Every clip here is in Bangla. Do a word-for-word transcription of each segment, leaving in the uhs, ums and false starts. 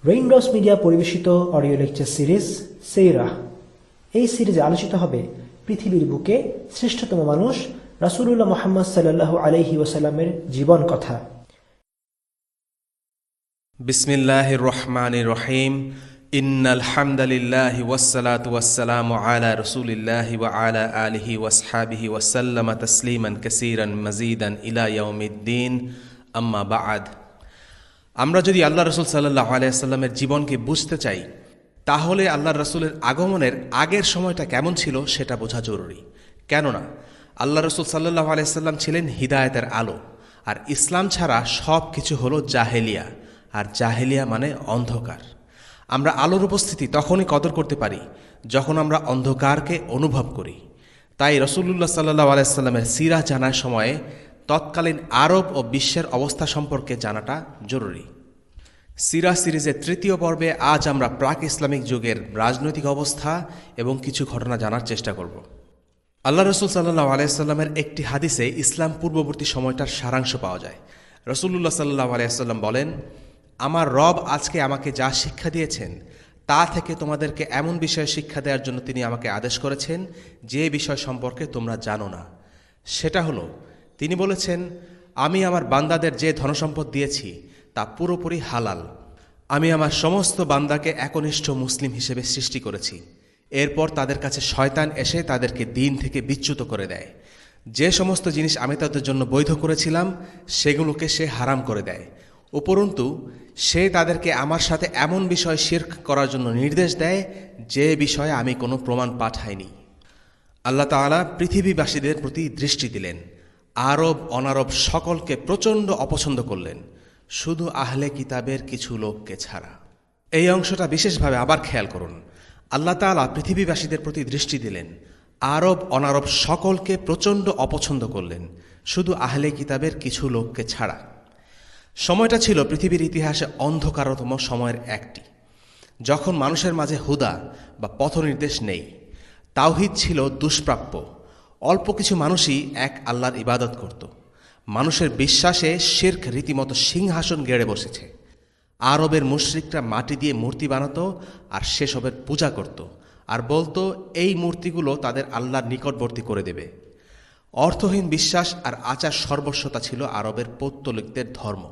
রেইনড্রপস মিডিয়া পরিবেশিত অডিও লেকচার সিরিজ সেইরাহ। এই সিরিজে আলোচিত হবে পৃথিবীর বুকে শ্রেষ্ঠতম মানুষ রাসূলুল্লাহ মুহাম্মদ সাল্লাল্লাহু আলাইহি ওয়াসাল্লামের জীবন কথা। বিসমিল্লাহির রহমানির রহিম। ইন্নাল হামদালিল্লাহি ওয়াসসালাতু ওয়াসসালামু আলা রাসূলিল্লাহি ওয়া আলা আলিহি ওয়াসহাবিহি ওয়াসাল্লামা তাসলিমান কাসীরান মাজিদান ইলা ইয়াউমিদ্দিন, আম্মা বা'দ। আমরা যদি আল্লাহ রাসূল সাল্লাল্লাহু আলাইহি ওয়াসাল্লামের জীবনকে বুঝতে চাই, তাহলে আল্লাহ রাসূলের আগমনের আগের সময়টা কেমন ছিল সেটা বোঝা জরুরি। কেননা আল্লাহ রাসূল সাল্লাল্লাহু আলাইহি ওয়াসাল্লাম ছিলেন হিদায়াতের আলো, আর ইসলাম ছাড়া সব কিছু হলো জাহেলিয়া, আর জাহেলিয়া মানে অন্ধকার। আমরা আলোর উপস্থিতি তখনই কদর করতে পারি যখন আমরা অন্ধকারকে অনুভব করি। তাই রাসূলুল্লাহ সাল্লাল্লাহু আলাইহি ওয়াসাল্লামের সিরাহ জানার সময়ে তৎকালীন আরব ও বিশ্বের অবস্থা সম্পর্কে জানাটা জরুরি। সিরাহ সিরিজের তৃতীয় পর্বে আজ আমরা প্রাক ইসলামিক যুগের রাজনৈতিক অবস্থা এবং কিছু ঘটনা জানার চেষ্টা করব। আল্লাহ রাসূল সাল্লাল্লাহু আলাইহি ওয়াসাল্লামের একটি হাদিসে ইসলাম পূর্ববর্তী সময়টার সারাংশ পাওয়া যায়। রাসূলুল্লাহ সাল্লাল্লাহু আলাইহি ওয়াসাল্লাম বলেন, আমার রব আজকে আমাকে যা শিক্ষা দিয়েছেন তা থেকে তোমাদেরকে এমন বিষয়ে শিক্ষা দেওয়ার জন্য তিনি আমাকে আদেশ করেছেন যে বিষয় সম্পর্কে তোমরা জানো না। সেটা হলো, তিনি বলেছেন, আমি আমার বান্দাদের যে ধনসম্পদ দিয়েছি তা পুরোপুরি হালাল। আমি আমার সমস্ত বান্দাকে একনিষ্ঠ মুসলিম হিসেবে সৃষ্টি করেছি। এরপর তাদের কাছে শয়তান এসে তাদেরকে দিন থেকে বিচ্যুত করে দেয়। যে সমস্ত জিনিস আমি তাদের জন্য বৈধ করেছিলাম সেগুলোকে সে হারাম করে দেয়। উপরন্তু সে তাদেরকে আমার সাথে এমন বিষয় শিরক করার জন্য নির্দেশ দেয় যে বিষয়ে আমি কোনো প্রমাণ পাঠাইনি। আল্লাহ তাআলা পৃথিবীবাসীদের প্রতি দৃষ্টি দিলেন, আরব অনারব সকলকে প্রচণ্ড অপছন্দ করলেন, শুধু আহলে কিতাবের কিছু লোককে ছাড়া। এই অংশটা বিশেষভাবে আবার খেয়াল করুন। আল্লাহ তাআলা পৃথিবীবাসীদের প্রতি দৃষ্টি দিলেন, আরব অনারব সকলকে প্রচণ্ড অপছন্দ করলেন, শুধু আহলে কিতাবের কিছু লোককে ছাড়া। সময়টা ছিল পৃথিবীর ইতিহাসে অন্ধকারতম সময়ের একটি, যখন মানুষের মাঝে হুদা বা পথনির্দেশ নেই। তাওহীদ ছিল দুষ্প্রাপ্য। অল্প কিছু মানুষই এক আল্লাহর ইবাদত করত। মানুষের বিশ্বাসে শিরক রীতিমতো সিংহাসন গেড়ে বসেছে। আরবের মুশরিকরা মাটি দিয়ে মূর্তি বানাতো আর সেসবের পূজা করত, আর বলতো এই মূর্তিগুলো তাদের আল্লাহর নিকটবর্তী করে দেবে। অর্থহীন বিশ্বাস আর আচার সর্বস্বতা ছিল আরবের পৌত্তলিকদের ধর্ম।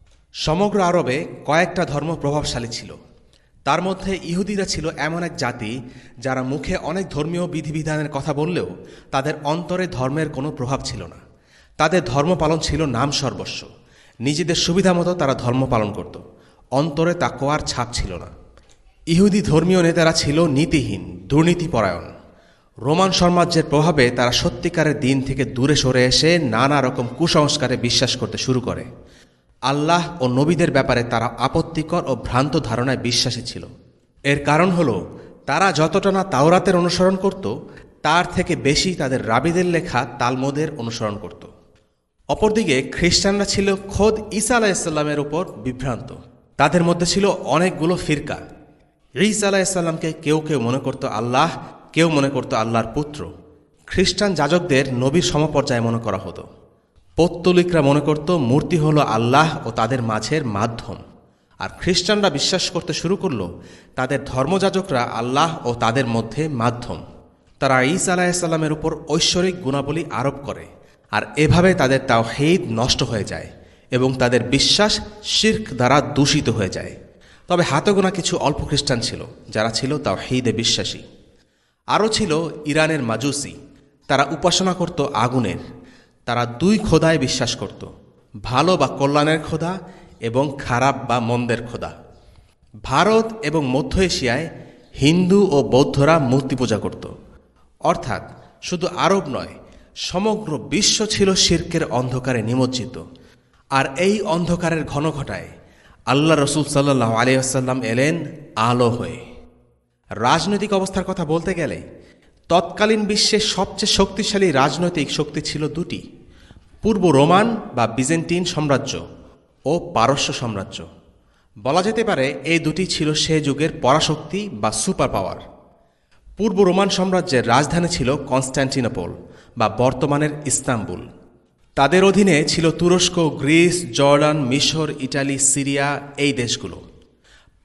সমগ্র আরবে কয়েকটা ধর্ম প্রভাবশালী ছিল। তার মধ্যে ইহুদিরা ছিল এমন এক জাতি যারা মুখে অনেক ধর্মীয় বিধিবিধানের কথা বললেও তাদের অন্তরে ধর্মের কোনো প্রভাব ছিল না। তাদের ধর্ম পালন ছিল নাম সর্বস্ব। নিজেদের সুবিধা মতো তারা ধর্ম পালন করত, অন্তরে তাকওয়ার ছাপ ছিল না। ইহুদি ধর্মীয় নেতারা ছিল নীতিহীন, দুর্নীতিপরায়ণ। রোমান সাম্রাজ্যের প্রভাবে তারা সত্যিকারের দিন থেকে দূরে সরে এসে নানা রকম কুসংস্কারে বিশ্বাস করতে শুরু করে। আল্লাহ ও নবীদের ব্যাপারে তারা আপত্তিকর ও ভ্রান্ত ধারণায় বিশ্বাসী ছিল। এর কারণ হলো, তারা যতটা না তাওরাতের অনুসরণ করত, তার থেকে বেশি তাদের রাবীদের লেখা তালমুদের অনুসরণ করত। অপরদিকে খ্রিস্টানরা ছিল খোদ ঈসা আলাইহিসসালামের উপর বিভ্রান্ত। তাদের মধ্যে ছিল অনেকগুলো ফিরকা। ঈসা আলাইহিসসালামকে কেউ কেউ মনে করত আল্লাহ, কেউ মনে করত আল্লাহর পুত্র। খ্রিস্টান যাজকদের নবীর সমপর্যায়ে মনে করা হতো। পৌত্তলিকরা মনে করত মূর্তি হলো আল্লাহ ও তাদের মাঝের মাধ্যম। আর খ্রিস্টানরা বিশ্বাস করতে শুরু করল তাদের ধর্মযাজকরা আল্লাহ ও তাদের মধ্যে মাধ্যম। তারা ঈসা আলাইহিসসালামের উপর ঐশ্বরিক গুণাবলী আরোপ করে, আর এভাবে তাদের তাওহীদ নষ্ট হয়ে যায় এবং তাদের বিশ্বাস শিরক দ্বারা দূষিত হয়ে যায়। তবে হাতে গোনা কিছু অল্প খ্রিস্টান ছিল যারা ছিল তাওহীদে বিশ্বাসী। আরও ছিল ইরানের মাজুসি। তারা উপাসনা করত আগুনের। তারা দুই খোদায় বিশ্বাস করত, ভালো বা কল্যাণের খোদা এবং খারাপ বা মন্দের খোদা। ভারত এবং মধ্য এশিয়ায় হিন্দু ও বৌদ্ধরা মূর্তি পূজা করত। অর্থাৎ শুধু আরব নয়, সমগ্র বিশ্ব ছিল শিরকের অন্ধকারে নিমজ্জিত। আর এই অন্ধকারের ঘন ঘটায় আল্লাহ রাসূল সাল্লাল্লাহু আলাইহি ওয়াসাল্লাম এলেন আলো হয়ে। রাজনৈতিক অবস্থার কথা বলতে গেলে তৎকালীন বিশ্বের সবচেয়ে শক্তিশালী রাজনৈতিক শক্তি ছিল দুটি, পূর্ব রোমান বা বিজেন্টিন সাম্রাজ্য ও পারস্য সাম্রাজ্য। বলা যেতে পারে এই দুটি ছিল সে যুগের পরাশক্তি বা সুপার পাওয়ার। পূর্ব রোমান সাম্রাজ্যের রাজধানী ছিল কনস্ট্যান্টিনোপল বা বর্তমানের ইস্তাম্বুল। তাদের অধীনে ছিল তুরস্ক, গ্রিস, জর্ডান, মিশর, ইটালি, সিরিয়া এই দেশগুলো।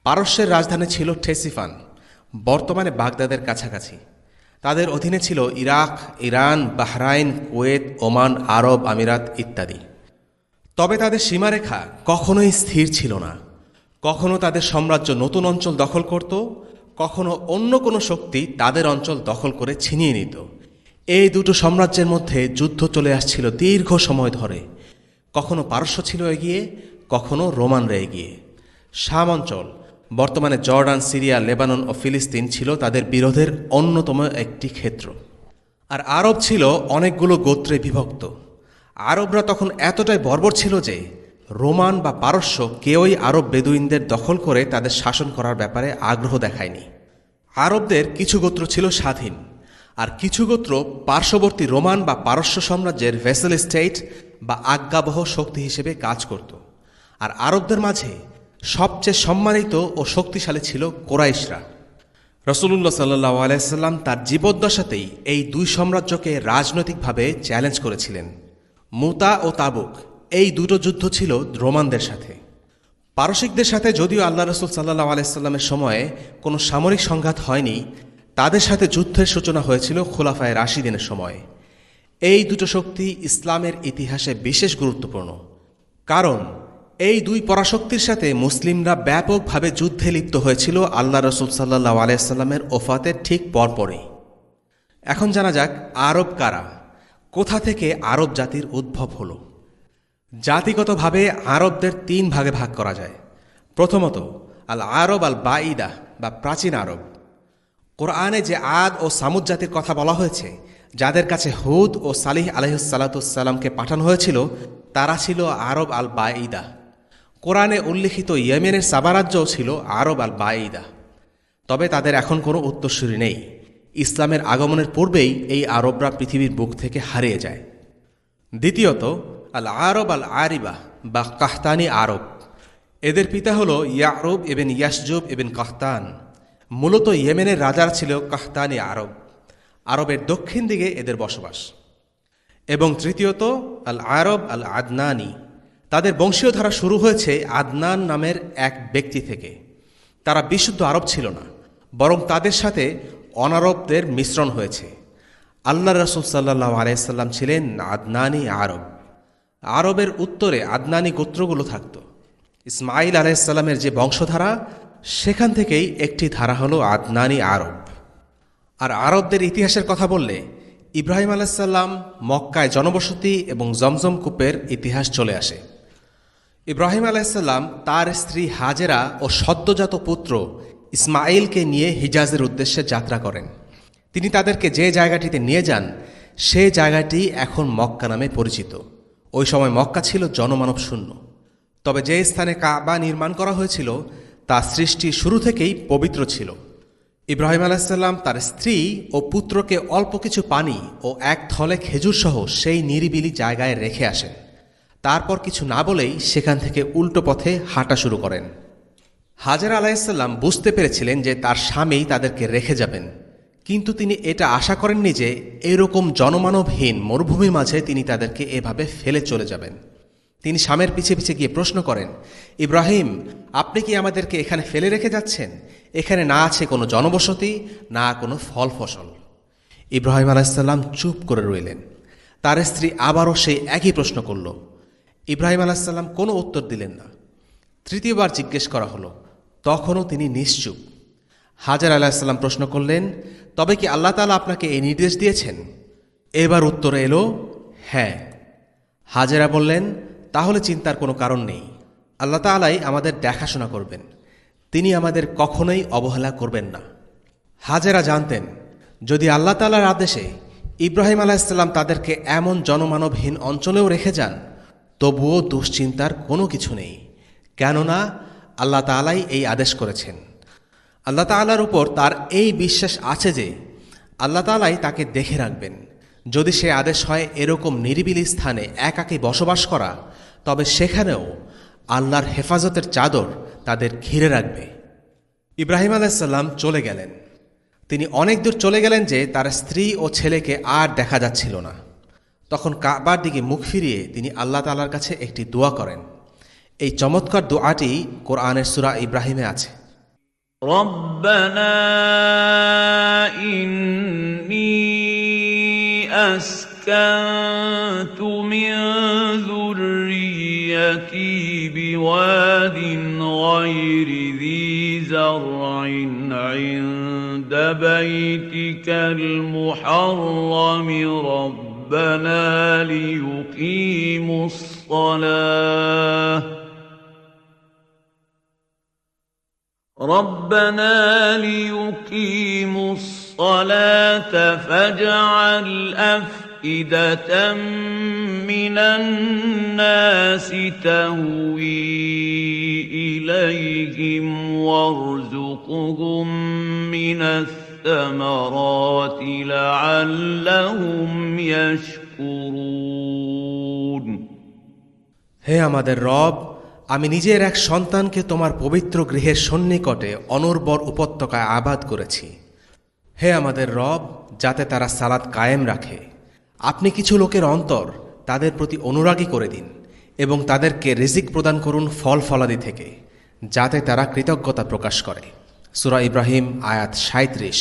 পারস্যের রাজধানী ছিল ঠেসিফান, বর্তমানে বাগদাদের কাছাকাছি। তাদের অধীনে ছিল Iraq, Iran, Bahrain, Kuwait, Oman, আরব আমিরাত ইত্যাদি। তবে তাদের সীমারেখা কখনোই স্থির ছিল না। কখনো তাদের সাম্রাজ্য নতুন অঞ্চল দখল করত, কখনো অন্য কোনো শক্তি তাদের অঞ্চল দখল করে ছিনিয়ে নিত। এই দুটো সাম্রাজ্যের মধ্যে যুদ্ধ চলে আসছিল দীর্ঘ সময় ধরে। কখনো পারস্য ছিল এগিয়ে, কখনো রোমানরা এগিয়ে। শাম অঞ্চল, বর্তমানে জর্ডান, সিরিয়া, লেবানন ও ফিলিস্তিন ছিল তাদের বিরোধের অন্যতম একটি ক্ষেত্র। আর আরব ছিল অনেকগুলো গোত্রে বিভক্ত। আরবরা তখন এতটাই বর্বর ছিল যে রোমান বা পারস্য কেউই আরব বেদুইনদের দখল করে তাদের শাসন করার ব্যাপারে আগ্রহ দেখায়নি। আরবদের কিছু গোত্র ছিল স্বাধীন, আর কিছু গোত্র পার্শ্ববর্তী রোমান বা পারস্য সাম্রাজ্যের ভেসেল স্টেট বা আজ্ঞাবহ শক্তি হিসেবে কাজ করত। আর আরবদের মাঝে সবচেয়ে সম্মানিত ও শক্তিশালী ছিল কোরাইশরা। রাসূলুল্লাহ সাল্লাল্লাহু আলাইহি সাল্লাম তার জীবদ্দশাতেই এই দুই সাম্রাজ্যকে রাজনৈতিকভাবে চ্যালেঞ্জ করেছিলেন। মুতা ও তাবুক এই দুটো যুদ্ধ ছিল রোমানদের সাথে। পারসিকদের সাথে যদিও আল্লাহ রাসূল সাল্লাল্লাহু আলাইহি সাল্লামের সময়ে কোনো সামরিক সংঘাত হয়নি, তাদের সাথে যুদ্ধের সূচনা হয়েছিল খোলাফায়ে রাশিদিনের সময়ে। এই দুটো শক্তি ইসলামের ইতিহাসে বিশেষ গুরুত্বপূর্ণ, কারণ এই দুই পরাশক্তির সাথে মুসলিমরা ব্যাপকভাবে যুদ্ধে লিপ্ত হয়েছিল আল্লাহ রাসূল সাল্লাল্লাহু আলাইহি সাল্লামের ওফাতের ঠিক পরপরই। এখন জানা যাক আরব কারা, কোথা থেকে আরব জাতির উদ্ভব হলো। জাতিগতভাবে আরবদের তিন ভাগে ভাগ করা যায়। প্রথমত আল আরব আল বাঈদা বা প্রাচীন আরব। কোরআনে যে আদ ও সামুদ জাতির কথা বলা হয়েছে, যাদের কাছে হুদ ও সালিহ আলাইহিসসালাতুসসালামকে পাঠানো হয়েছিল, তারা ছিল আরব আল বাঈদা। কোরআনে উল্লিখিত ইয়েমেনের সাবারাজ্যও ছিল আরব আল বাঈদা। তবে তাদের এখন কোনো উত্তরসূরি নেই। ইসলামের আগমনের পূর্বেই এই আরবরা পৃথিবীর বুক থেকে হারিয়ে যায়। দ্বিতীয়ত আল আরব আল আরিবা বা কাহতানি আরব। এদের পিতা হল ইয়ারুব এবেন ইয়াসজুব এবেন কাহতান। মূলত ইয়েমেনের রাজারা ছিল কাহতানি আরব। আরবের দক্ষিণ দিকে এদের বসবাস। এবং তৃতীয়ত আল আরব আল আদনানি। তাদের বংশীয় ধারা শুরু হয়েছে আদনান নামের এক ব্যক্তি থেকে। তারা বিশুদ্ধ আরব ছিল না, বরং তাদের সাথে অনারবদের মিশ্রণ হয়েছে। আল্লাহ রাসূল সাল্লাল্লাহু আলাইহি সাল্লাম ছিলেন আদনানি আরব। আরবের উত্তরে আদনানি গোত্রগুলো থাকত। ইসমাইল আলাইহিস সালামের যে বংশধারা, সেখান থেকেই একটি ধারা হলো আদনানি আরব। আর আরবদের ইতিহাসের কথা বললে ইব্রাহিম আলাইহিস সালাম মক্কায় জনবসতি এবং জমজম কূপের ইতিহাস চলে আসে। ইব্রাহিম আলাইহিস সালাম তার স্ত্রী হাজেরা ও সদ্যজাত পুত্র ইসমাইলকে নিয়ে হিজাজের উদ্দেশ্যে যাত্রা করেন। তিনি তাদেরকে যে জায়গাটিতে নিয়ে যান, সে জায়গাটি এখন মক্কা নামে পরিচিত। ওই সময় মক্কা ছিল জনমানব শূন্য। তবে যে স্থানে কাবা নির্মাণ করা হয়েছিল, তা সৃষ্টি শুরু থেকেই পবিত্র ছিল। ইব্রাহিম আলাইহিস সালাম তার স্ত্রী ও পুত্রকে অল্প কিছু পানি ও এক থলে খেজুর সহ সেই নিরিবিলি জায়গায় রেখে আসেন। তারপর কিছু না বলেই সেখান থেকে উল্টো পথে হাঁটা শুরু করেন। হাজেরা আলাইহিস সালাম বুঝতে পেরেছিলেন যে তার স্বামী তাদেরকে রেখে যাবেন, কিন্তু তিনি এটা আশা করেননি যে এরকম জনমানবহীন মরুভূমির মাঝে তিনি তাদেরকে এভাবে ফেলে চলে যাবেন। তিনি স্বামীর পিছে পিছে গিয়ে প্রশ্ন করেন, ইব্রাহিম, আপনি কি আমাদেরকে এখানে ফেলে রেখে যাচ্ছেন? এখানে না আছে কোনো জনবসতি, না কোনো ফল ফসল। ইব্রাহিম আলাইহিস সালাম চুপ করে রইলেন। তার স্ত্রী আবারও সেই একই প্রশ্ন করল। ইব্রাহিম আলাইহিস সালাম কোনো উত্তর দিলেন না। তৃতীয়বার জিজ্ঞেস করা হলো, তখনও তিনি নিশ্চুপ। হাজেরা আলাইহিস সালাম প্রশ্ন করলেন, তবে কি আল্লাহ তাআলা আপনাকে এই নির্দেশ দিয়েছেন? এবার উত্তরে এলো, হ্যাঁ। হাজেরা বললেন, তাহলে চিন্তার কোনো কারণ নেই। আল্লাহ তাআলাই আমাদের দেখাশোনা করবেন, তিনি আমাদের কখনোই অবহেলা করবেন না। হাজেরা জানতেন, যদি আল্লাহ তাআলার আদেশে ইব্রাহিম আলাইহিস সালাম তাদেরকে এমন জনমানবহীন অঞ্চলেও রেখে যান, তবুও দুশ্চিন্তার কোনো কিছু নেই, কেননা আল্লাহ তাআলাই এই আদেশ করেছেন। আল্লাহ তাআলার উপর তার এই বিশ্বাস আছে যে আল্লাহ তাআলাই তাকে দেখে রাখবেন। যদি সে আদেশ হয় এরকম নিরিবিলি স্থানে একাকী বসবাস করা, তবে সেখানেও আল্লাহর হেফাজতের চাদর তাদের ঘিরে রাখবে। ইব্রাহিম আলাইহিস সালাম চলে গেলেন। তিনি অনেক দূর চলে গেলেন যে তার স্ত্রী ও ছেলেকে আর দেখা যাচ্ছিল না। তখন কাবার দিকে মুখ ফিরিয়ে তিনি আল্লাহ তাআলার কাছে একটি দোয়া করেন। এই চমৎকার দোয়াটি কোরআনের সূরা ইব্রাহিমে আছে। ربنا إني أسكنت من ذريتي بواد غير ذي زرع عند بيتك المحرم ربنا ليقيموا الصلاة ربنا ليقيموا الصلاة فاجعل أفئدة من الناس تهوي إليهم وارزقهم من الثمرات لعلهم يشكرون হে আমাদের রব, আমি নিজের এক সন্তানকে তোমার পবিত্র গৃহের সন্নিকটে অনর্বর উপত্যকায় আবাদ করেছি। হে আমাদের রব, যাতে তারা সালাত কায়েম রাখে। আপনি কিছু লোকের অন্তর তাদের প্রতি অনুরাগী করে দিন এবং তাদেরকে রিজিক প্রদান করুন ফল ফলাদি থেকে, যাতে তারা কৃতজ্ঞতা প্রকাশ করে। সূরা ইব্রাহিম আয়াত সাঁইত্রিশ।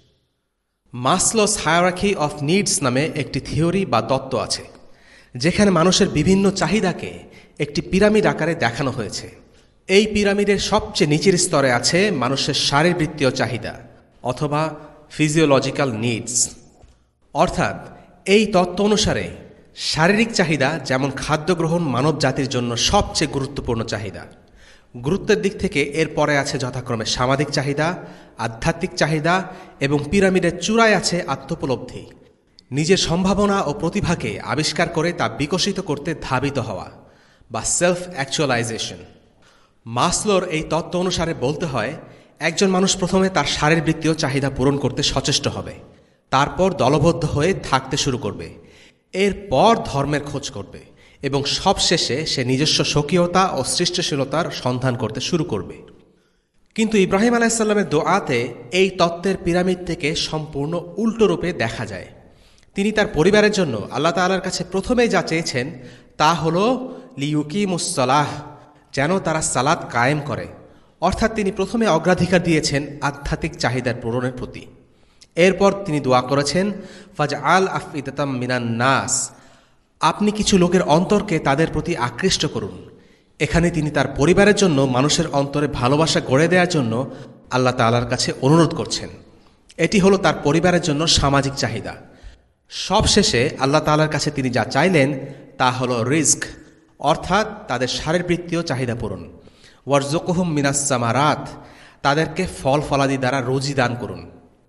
মাসলোস হায়ারার্কি অফ নিডস নামে একটি থিওরি বা তত্ত্ব আছে, যেখানে মানুষের বিভিন্ন চাহিদাকে একটি পিরামিড আকারে দেখানো হয়েছে। এই পিরামিডের সবচেয়ে নিচের স্তরে আছে মানুষের শারীরবৃত্তীয় চাহিদা অথবা ফিজিওলজিক্যাল নিডস। অর্থাৎ এই তত্ত্ব অনুসারে শারীরিক চাহিদা যেমন খাদ্য গ্রহণ মানব জাতির জন্য সবচেয়ে গুরুত্বপূর্ণ চাহিদা। গুরুত্বের দিক থেকে এর পরে আছে যথাক্রমে সামাজিক চাহিদা, আধ্যাত্মিক চাহিদা এবং পিরামিডের চূড়ায় আছে আত্মোপলব্ধি, নিজের সম্ভাবনা ও প্রতিভাকে আবিষ্কার করে তা বিকশিত করতে ধাবিত হওয়া বা সেলফ অ্যাকচুয়ালাইজেশন। মাসলোর এই তত্ত্ব অনুসারে বলতে হয়, একজন মানুষ প্রথমে তার শারীরবৃত্তীয় চাহিদা পূরণ করতে সচেষ্ট হবে, তারপর দলবদ্ধ হয়ে থাকতে শুরু করবে, এরপর ধর্মের খোঁজ করবে এবং সবশেষে সে নিজস্ব স্বকীয়তা ও সৃষ্টিশীলতার সন্ধান করতে শুরু করবে। কিন্তু ইব্রাহিম আলাইহিসসালামের দোয়াতে এই তত্ত্বের পিরামিড থেকে সম্পূর্ণ উল্টো রূপে দেখা যায়। তিনি তার পরিবারের জন্য আল্লাহ তাআলার কাছে প্রথমেই যা চেয়েছেন তা হল লিয়ুকিমুস সালাহ, যেন তারা সালাত কায়েম করে। অর্থাৎ তিনি প্রথমে অগ্রাধিকার দিয়েছেন আধ্যাত্মিক চাহিদার পূরণের প্রতি। এরপর তিনি দোয়া করেছেন ফাজআল আফইদাতাম মিনান নাস, আপনি কিছু লোকের অন্তরকে তাদের প্রতি আকৃষ্ট করুন। এখানে তিনি তার পরিবারের জন্য মানুষের অন্তরে ভালোবাসা গড়ে দেওয়ার জন্য আল্লাহ তাআলার কাছে অনুরোধ করছেন। এটি হলো তার পরিবারের জন্য সামাজিক চাহিদা। সবশেষে আল্লাহ তাআলার কাছে তিনি যা চাইলেন তা হলো রিজক, অর্থাৎ তাদের শারীরবৃত্তীয় চাহিদা পূরণ। ওয়ারজুকহুম মিনাস সামারাত, তাদেরকে ফল ফলাদি দ্বারা রুজি দান করুন।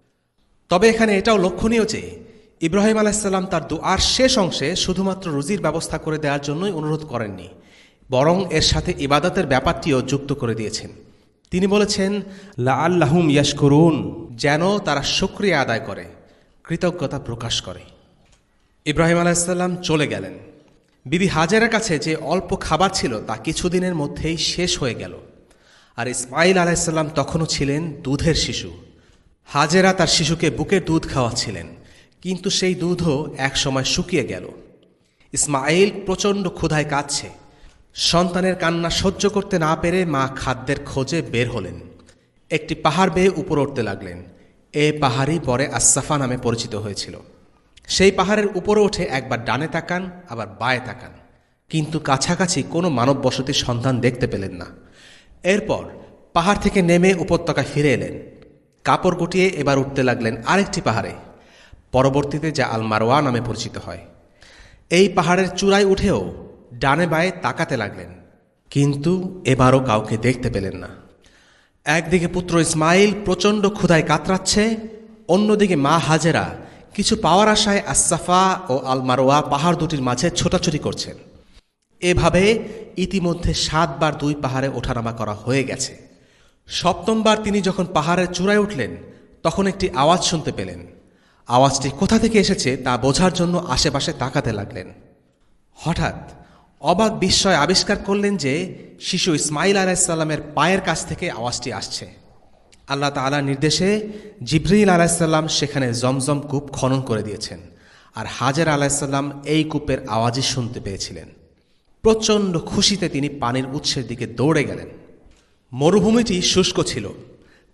তবে এখানে এটাও লক্ষণীয় যে ইব্রাহিম আলাইহিসসালাম তার দুআর শেষ অংশে শুধুমাত্র রুজির ব্যবস্থা করে দেওয়ার জন্যই অনুরোধ করেননি, বরং এর সাথে ইবাদতের ব্যাপারটিও যুক্ত করে দিয়েছেন। তিনি বলেছেন লাআল্লাহুম ইয়াশকুরুন, যেন তারা শুকরিয়া আদায় করে, কৃতজ্ঞতা প্রকাশ করে। ইব্রাহিম আলাইহিসসালাম চলে গেলেন। বিবি হাজেরার কাছে যে অল্প খাবার ছিল তা কিছুদিনের মধ্যেই শেষ হয়ে গেল। আর ইসমাইল আলাইহিসসালাম তখনও ছিলেন দুধের শিশু। হাজেরা তার শিশুকে বুকের দুধ খাওয়াচ্ছিলেন, কিন্তু সেই দুধও একসময় শুকিয়ে গেল। ইসমাইল প্রচণ্ড ক্ষুধায় কাঁদছে। সন্তানের কান্না সহ্য করতে না পেরে মা খাদ্যের খোঁজে বের হলেন। একটি পাহাড় বেয়ে উপরে উঠতে লাগলেন। এ পাহাড়ই পরে আসসাফা নামে পরিচিত হয়েছিল। সেই পাহাড়ের উপরে উঠে একবার ডানে তাকান, আবার বায়ে তাকান, কিন্তু কাছাকাছি কোনো মানব বসতির সন্ধান দেখতে পেলেন না। এরপর পাহাড় থেকে নেমে উপত্যকায় ফিরে এলেন। কাপড় গুটিয়ে এবার উঠতে লাগলেন আরেকটি পাহাড়ে, পরবর্তীতে যা আল মারওয়া নামে পরিচিত হয়। এই পাহাড়ের চূড়ায় উঠেও ডানে বায়ে তাকাতে লাগলেন, কিন্তু এবারও কাউকে দেখতে পেলেন না। একদিকে পুত্র ইসমাইল প্রচণ্ড ক্ষুধায় কাতরাচ্ছে, অন্যদিকে মা হাজেরা কিছু পাওয়ার আশায় আসসাফা ও আল মারওয়া পাহাড় দুটির মাঝে ছোটাছুটি করছেন। এভাবে ইতিমধ্যে সাতবার দুই পাহাড়ে ওঠানামা করা হয়ে গেছে। সপ্তমবার তিনি যখন পাহাড়ের চূড়ায় উঠলেন, তখন একটি আওয়াজ শুনতে পেলেন। আওয়াজটি কোথা থেকে এসেছে তা বোঝার জন্য আশেপাশে তাকাতে লাগলেন। হঠাৎ অবাক বিস্ময় আবিষ্কার করলেন যে শিশু ইসমাইল আলাইহিসসালামের পায়ের কাছ থেকে আওয়াজটি আসছে। আল্লাহ তাআলার নির্দেশে জিবরিল আলাইহিসসালাম সেখানে জমজম কূপ খনন করে দিয়েছেন, আর হাজেরা আলাইহিসসালাম এই কূপের আওয়াজই শুনতে পেয়েছিলেন। প্রচণ্ড খুশিতে তিনি পানির উৎসের দিকে দৌড়ে গেলেন। মরুভূমিটি শুষ্ক ছিল,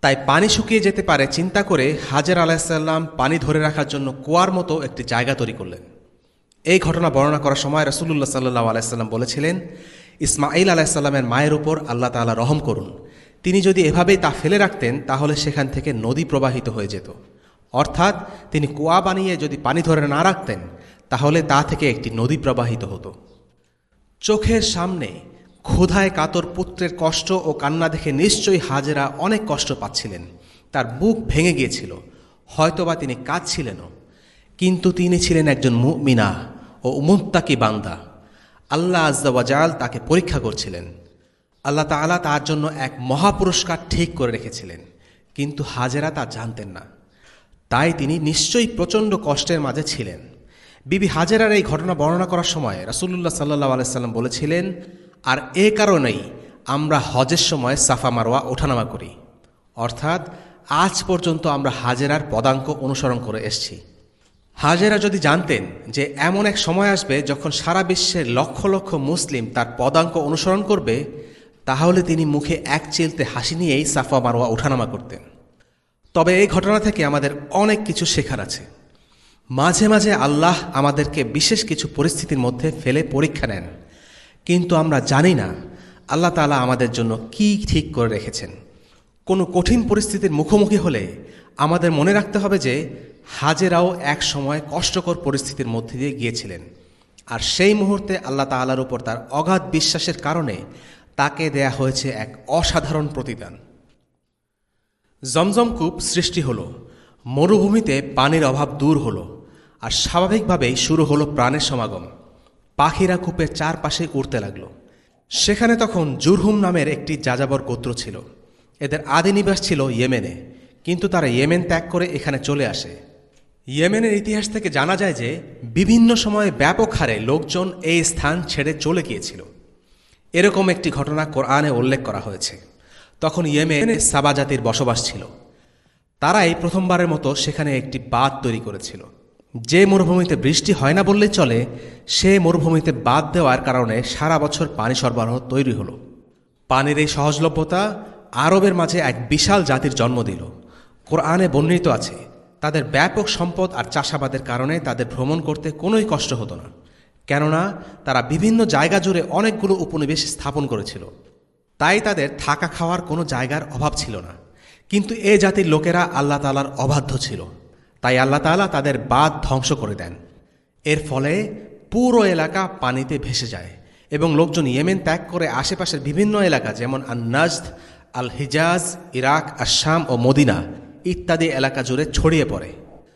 তাই পানি শুকিয়ে যেতে পারে চিন্তা করে হাজেরা আলাইসাল্লাম পানি ধরে রাখার জন্য কুয়ার মতো একটি জায়গা তৈরি করলেন। এই ঘটনা বর্ণনা করার সময় রাসূলুল্লাহ সাল্লাল্লাহু আলাইহি সাল্লাম বলেছিলেন, ইসমাঈল আলাইসাল্লামের মায়ের উপর আল্লাহ তাআলা রহম করুন, তিনি যদি এভাবেই তা ফেলে রাখতেন তাহলে সেখান থেকে নদী প্রবাহিত হয়ে যেত। অর্থাৎ তিনি কুয়া বানিয়ে যদি পানি ধরে না রাখতেন তাহলে তা থেকে একটি নদী প্রবাহিত হতো। চোখের সামনে ক্ষুধায় কাতর পুত্রের কষ্ট ও কান্না দেখে নিশ্চয়ই হাজেরা অনেক কষ্ট পাচ্ছিলেন, তার বুক ভেঙে গিয়েছিল, হয়তোবা তিনি কাঁদছিলেনও। কিন্তু তিনি ছিলেন একজন মুমিনা ও মুত্তাকি বান্দা। আল্লাহ আজ্জা ওয়া জাল তাকে পরীক্ষা করছিলেন। আল্লাহ তাআলা তার জন্য এক মহাপুরস্কার ঠিক করে রেখেছিলেন, কিন্তু হাজেরা তা জানতেন না। তাই তিনি নিশ্চয়ই প্রচণ্ড কষ্টের মাঝে ছিলেন। বিবি হাজেরার এই ঘটনা বর্ণনা করার সময় রাসূলুল্লাহ সাল্লাল্লাহু আলাইহি সাল্লাম বলেছিলেন, আর এ কারণেই আমরা হজের সময় সাফা মারওয়া ওঠানামা করি। অর্থাৎ আজ পর্যন্ত আমরা হাজেরার পদাঙ্ক অনুসরণ করে এসেছি। হাজেরা যদি জানতেন যে এমন এক সময় আসবে যখন সারা বিশ্বের লক্ষ লক্ষ মুসলিম তার পদাঙ্ক অনুসরণ করবে, তাহলে তিনি মুখে এক চিলতে হাসি নিয়েই সাফা মারওয়া ওঠানামা করতেন। তবে এই ঘটনা থেকে আমাদের অনেক কিছু শেখার আছে। মাঝে মাঝে আল্লাহ আমাদেরকে বিশেষ কিছু পরিস্থিতির মধ্যে ফেলে পরীক্ষা নেন, কিন্তু আমরা জানি না আল্লাহ তাআলা আমাদের জন্য কি ঠিক করে রেখেছেন। কোনো কঠিন পরিস্থিতির মুখোমুখি হলে আমাদের মনে রাখতে হবে যে হাজেরাও এক সময় কষ্টকর পরিস্থিতির মধ্যে দিয়ে গিয়েছিলেন, আর সেই মুহূর্তে আল্লাহ তাআলার উপর তার অগাধ বিশ্বাসের কারণে তাকে দেয়া হয়েছে এক অসাধারণ প্রতিদান। জমজম কূপ সৃষ্টি হলো, মরুভূমিতে পানির অভাব দূর হলো, আর স্বাভাবিকভাবেই শুরু হলো প্রাণের সমাগম। পাখিরা কূপের চারপাশে উড়তে লাগলো। সেখানে তখন জুরহুম নামের একটি যাযাবর গোত্র ছিল। এদের আদি নিবাস ছিল ইয়েমেনে, কিন্তু তারা ইয়েমেন ত্যাগ করে এখানে চলে আসে। ইয়েমেনের ইতিহাস থেকে জানা যায় যে বিভিন্ন সময়ে ব্যাপক হারে লোকজন এই স্থান ছেড়ে চলে গিয়েছিল। এরকম একটি ঘটনা কোরআনে উল্লেখ করা হয়েছে। তখন ইয়েমেনে সাবা জাতির বসবাস ছিল। তারাই প্রথমবারের মতো সেখানে একটি বাঁধ তৈরি করেছিল। যে মরুভূমিতে বৃষ্টি হয় না বললেই চলে, সে মরুভূমিতে বাঁধ দেওয়ার কারণে সারা বছর পানি সরবরাহ তৈরি হলো। পানির এই সহজলভ্যতা আরবের মাঝে এক বিশাল জাতির জন্ম দিল। কোরআনে বর্ণিত আছে, তাদের ব্যাপক সম্পদ আর চাষাবাদের কারণে তাদের ভ্রমণ করতে কোনোই কষ্ট হতো না, কেননা তারা বিভিন্ন জায়গা জুড়ে অনেকগুলো উপনিবেশ স্থাপন করেছিল। তাই তাদের থাকা খাওয়ার কোনো জায়গার অভাব ছিল না। কিন্তু এ জাতির লোকেরা আল্লাহ তাআলার অবাধ্য ছিল, তাই আল্লাহ তাআলা তাদের বাঁধ ধ্বংস করে দেন। এর ফলে পুরো এলাকা পানিতে ভেসে যায় এবং লোকজন ইয়েমেন ত্যাগ করে আশেপাশের বিভিন্ন এলাকা যেমন আন নাজদ, আল হিজাজ, ইরাক, আশাম ও মদিনা ইত্যাদি এলাকা জুড়ে ছড়িয়ে পড়ে।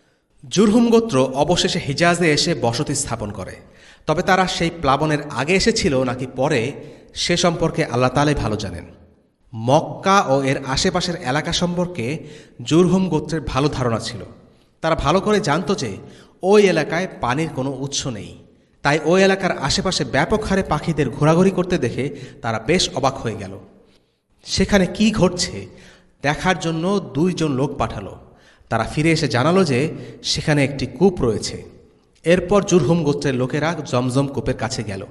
জুরহুম গোত্র অবশেষে হিজাজে এসে বসতি স্থাপন করে। তবে তারা সেই প্লাবনের আগে এসেছিল নাকি পরে, সে সম্পর্কে আল্লাহ তাআলাই ভালো জানেন। মক্কা ও এর আশেপাশের এলাকা সম্পর্কে জুরহুম গোত্রের ভালো ধারণা ছিল। তারা ভালো করে জানত যে ওই এলাকায় পানির কোনো উৎস নেই। তাই ওই এলাকার আশেপাশে ব্যাপক হারে পাখিদের ঘোরাঘুরি করতে দেখে তারা বেশ অবাক হয়ে গেল। সেখানে কি ঘটছে দেখার জন্য দুইজন লোক পাঠালো। তারা ফিরে এসে জানালো যে সেখানে একটি কূপ রয়েছে। এরপর জুরহুম গোত্রের লোকেরা জমজম কূপের কাছে গেল।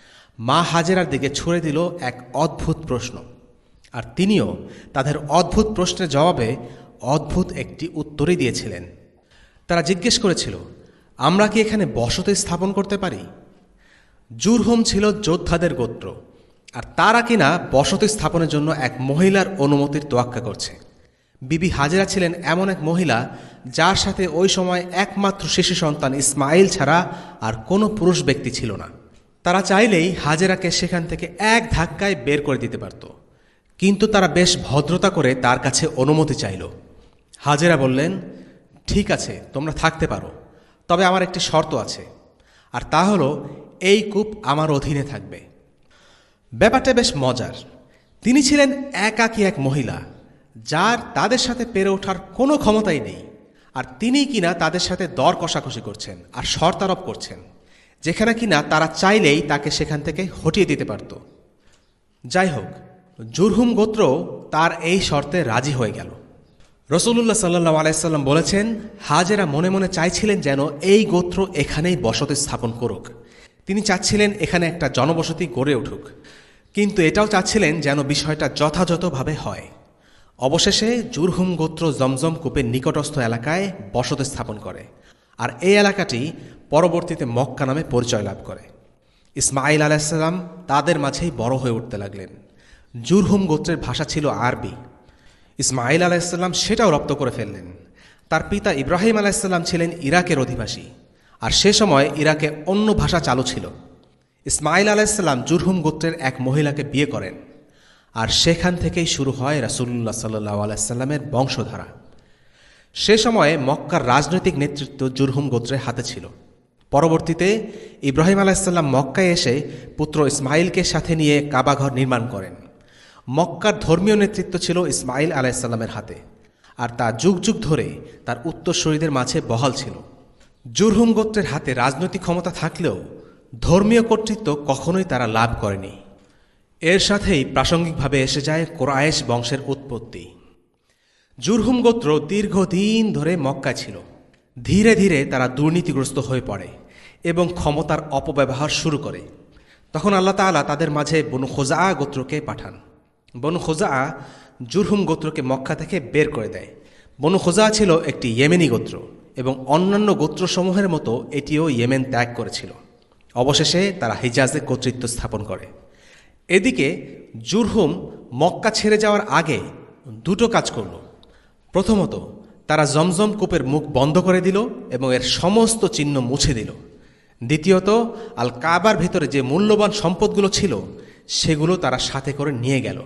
মা হাজেরার দিকে ছুড়ে দিল এক অদ্ভুত প্রশ্ন, আর তিনিও তাদের অদ্ভুত প্রশ্নের জবাবে অদ্ভুত একটি উত্তরই দিয়েছিলেন। তারা জিজ্ঞেস করেছিল, আমরা কি এখানে বসতি স্থাপন করতে পারি? জুরহুম ছিল যোদ্ধাদের গোত্র, আর তারা কিনা বসতি স্থাপনের জন্য এক মহিলার অনুমতির তোয়াক্কা করছে। বিবি হাজেরা ছিলেন এমন এক মহিলা যার সাথে ওই সময় একমাত্র শিশু সন্তান ইসমাইল ছাড়া আর কোনো পুরুষ ব্যক্তি ছিল না। তারা চাইলেই হাজেরাকে সেখান থেকে এক ধাক্কায় বের করে দিতে পারত, কিন্তু তারা বেশ ভদ্রতা করে তার কাছে অনুমতি চাইল। হাজেরা বললেন, ঠিক আছে, তোমরা থাকতে পারো, তবে আমার একটি শর্ত আছে, আর তা হলো এই কূপ আমার অধীনে থাকবে। ব্যাপারটা বেশ মজার। তিনি ছিলেন একাকী এক মহিলা যার তাদের সাথে পেরে ওঠার কোনো ক্ষমতাই নেই, আর তিনি কিনা তাদের সাথে দর কষাকষি করছেন আর শর্ত আরোপ করছেন, যেখানে কিনা তারা চাইলেই তাকে সেখান থেকে হটিয়ে দিতে পারত। যাই হোক, জুরহুম গোত্র তার এই শর্তে রাজি হয়ে গেল। রাসূলুল্লাহ সাল্লাল্লাহু আলাইহি সাল্লাম বলেছেন, হাজেরা মনে মনে চাইছিলেন যেন এই গোত্র এখানেই বসতি স্থাপন করুক। তিনি চাচ্ছিলেন এখানে একটা জনবসতি গড়ে উঠুক, কিন্তু এটাও চাচ্ছিলেন যেন বিষয়টা যথাযথভাবে হয়। অবশেষে জুরহুম গোত্র জমজম কূপের নিকটস্থ এলাকায় বসতি স্থাপন করে, আর এই এলাকাটি পরবর্তীতে মক্কা নামে পরিচয় লাভ করে। ইসমাঈল আলাইহিসসালাম তাদের মাঝেই বড় হয়ে উঠতে লাগলেন। জুরহুম গোত্রের ভাষা ছিল আরবি। ইসমাঈল আলাইহিসসালাম সেটাও রপ্ত করে ফেললেন। তার পিতা ইব্রাহিম আলাইহিসসালাম ছিলেন ইরাকের অধিবাসী, আর সে সময় ইরাকে অন্য ভাষা চালু ছিল। ইসমাঈল আলাইহিসসালাম জুরহুম গোত্রের এক মহিলাকে বিয়ে করেন, আর সেখান থেকেই শুরু হয় রাসূলুল্লাহ সাল্লাল্লাহু আলাইহি ওয়াসাল্লামের বংশধারা। সে সময়ে মক্কার রাজনৈতিক নেতৃত্ব জুরহুম গোত্রের হাতে ছিল। পরবর্তীতে ইব্রাহিম আলাইহিসসালাম মক্কায় এসে পুত্র ইসমাঈলকে সাথে নিয়ে কাবাঘর নির্মাণ করেন। মক্কার ধর্মীয় নেতৃত্ব ছিল ইসমাঈল আলাইহিসসালামের হাতে, আর তা যুগ যুগ ধরে তার উত্তরসূরিদের মাঝে বহাল ছিল। জুরহুম গোত্রের হাতে রাজনৈতিক ক্ষমতা থাকলেও ধর্মীয় কর্তৃত্ব কখনোই তারা লাভ করেনি। এর সাথেই প্রাসঙ্গিকভাবে এসে যায় কুরাইশ বংশের উৎপত্তি। জুরহুম গোত্র দীর্ঘদিন ধরে মক্কায় ছিল। ধীরে ধীরে তারা দুর্নীতিগ্রস্ত হয়ে পড়ে এবং ক্ষমতার অপব্যবহার শুরু করে। তখন আল্লাহ তাআলা তাদের মাঝে বনু খুজাআ গোত্রকে পাঠান। বনু খুজাআ জুরহুম গোত্রকে মক্কা থেকে বের করে দেয়। বনু খুজাআ ছিল একটি ইয়েমেনি গোত্র এবং অন্যান্য গোত্রসমূহের মতো এটিও ইয়েমেন ত্যাগ করেছিল। অবশেষে তারা হিজাজে কর্তৃত্ব স্থাপন করে। এদিকে জুরহুম মক্কা ছেড়ে যাওয়ার আগে দুটো কাজ করল। প্রথমত, তারা জমজম কূপের মুখ বন্ধ করে দিল এবং এর সমস্ত চিহ্ন মুছে দিল। দ্বিতীয়ত, আল কাবার ভিতরে যে মূল্যবান সম্পদগুলো ছিল সেগুলো তারা সাথে করে নিয়ে গেল।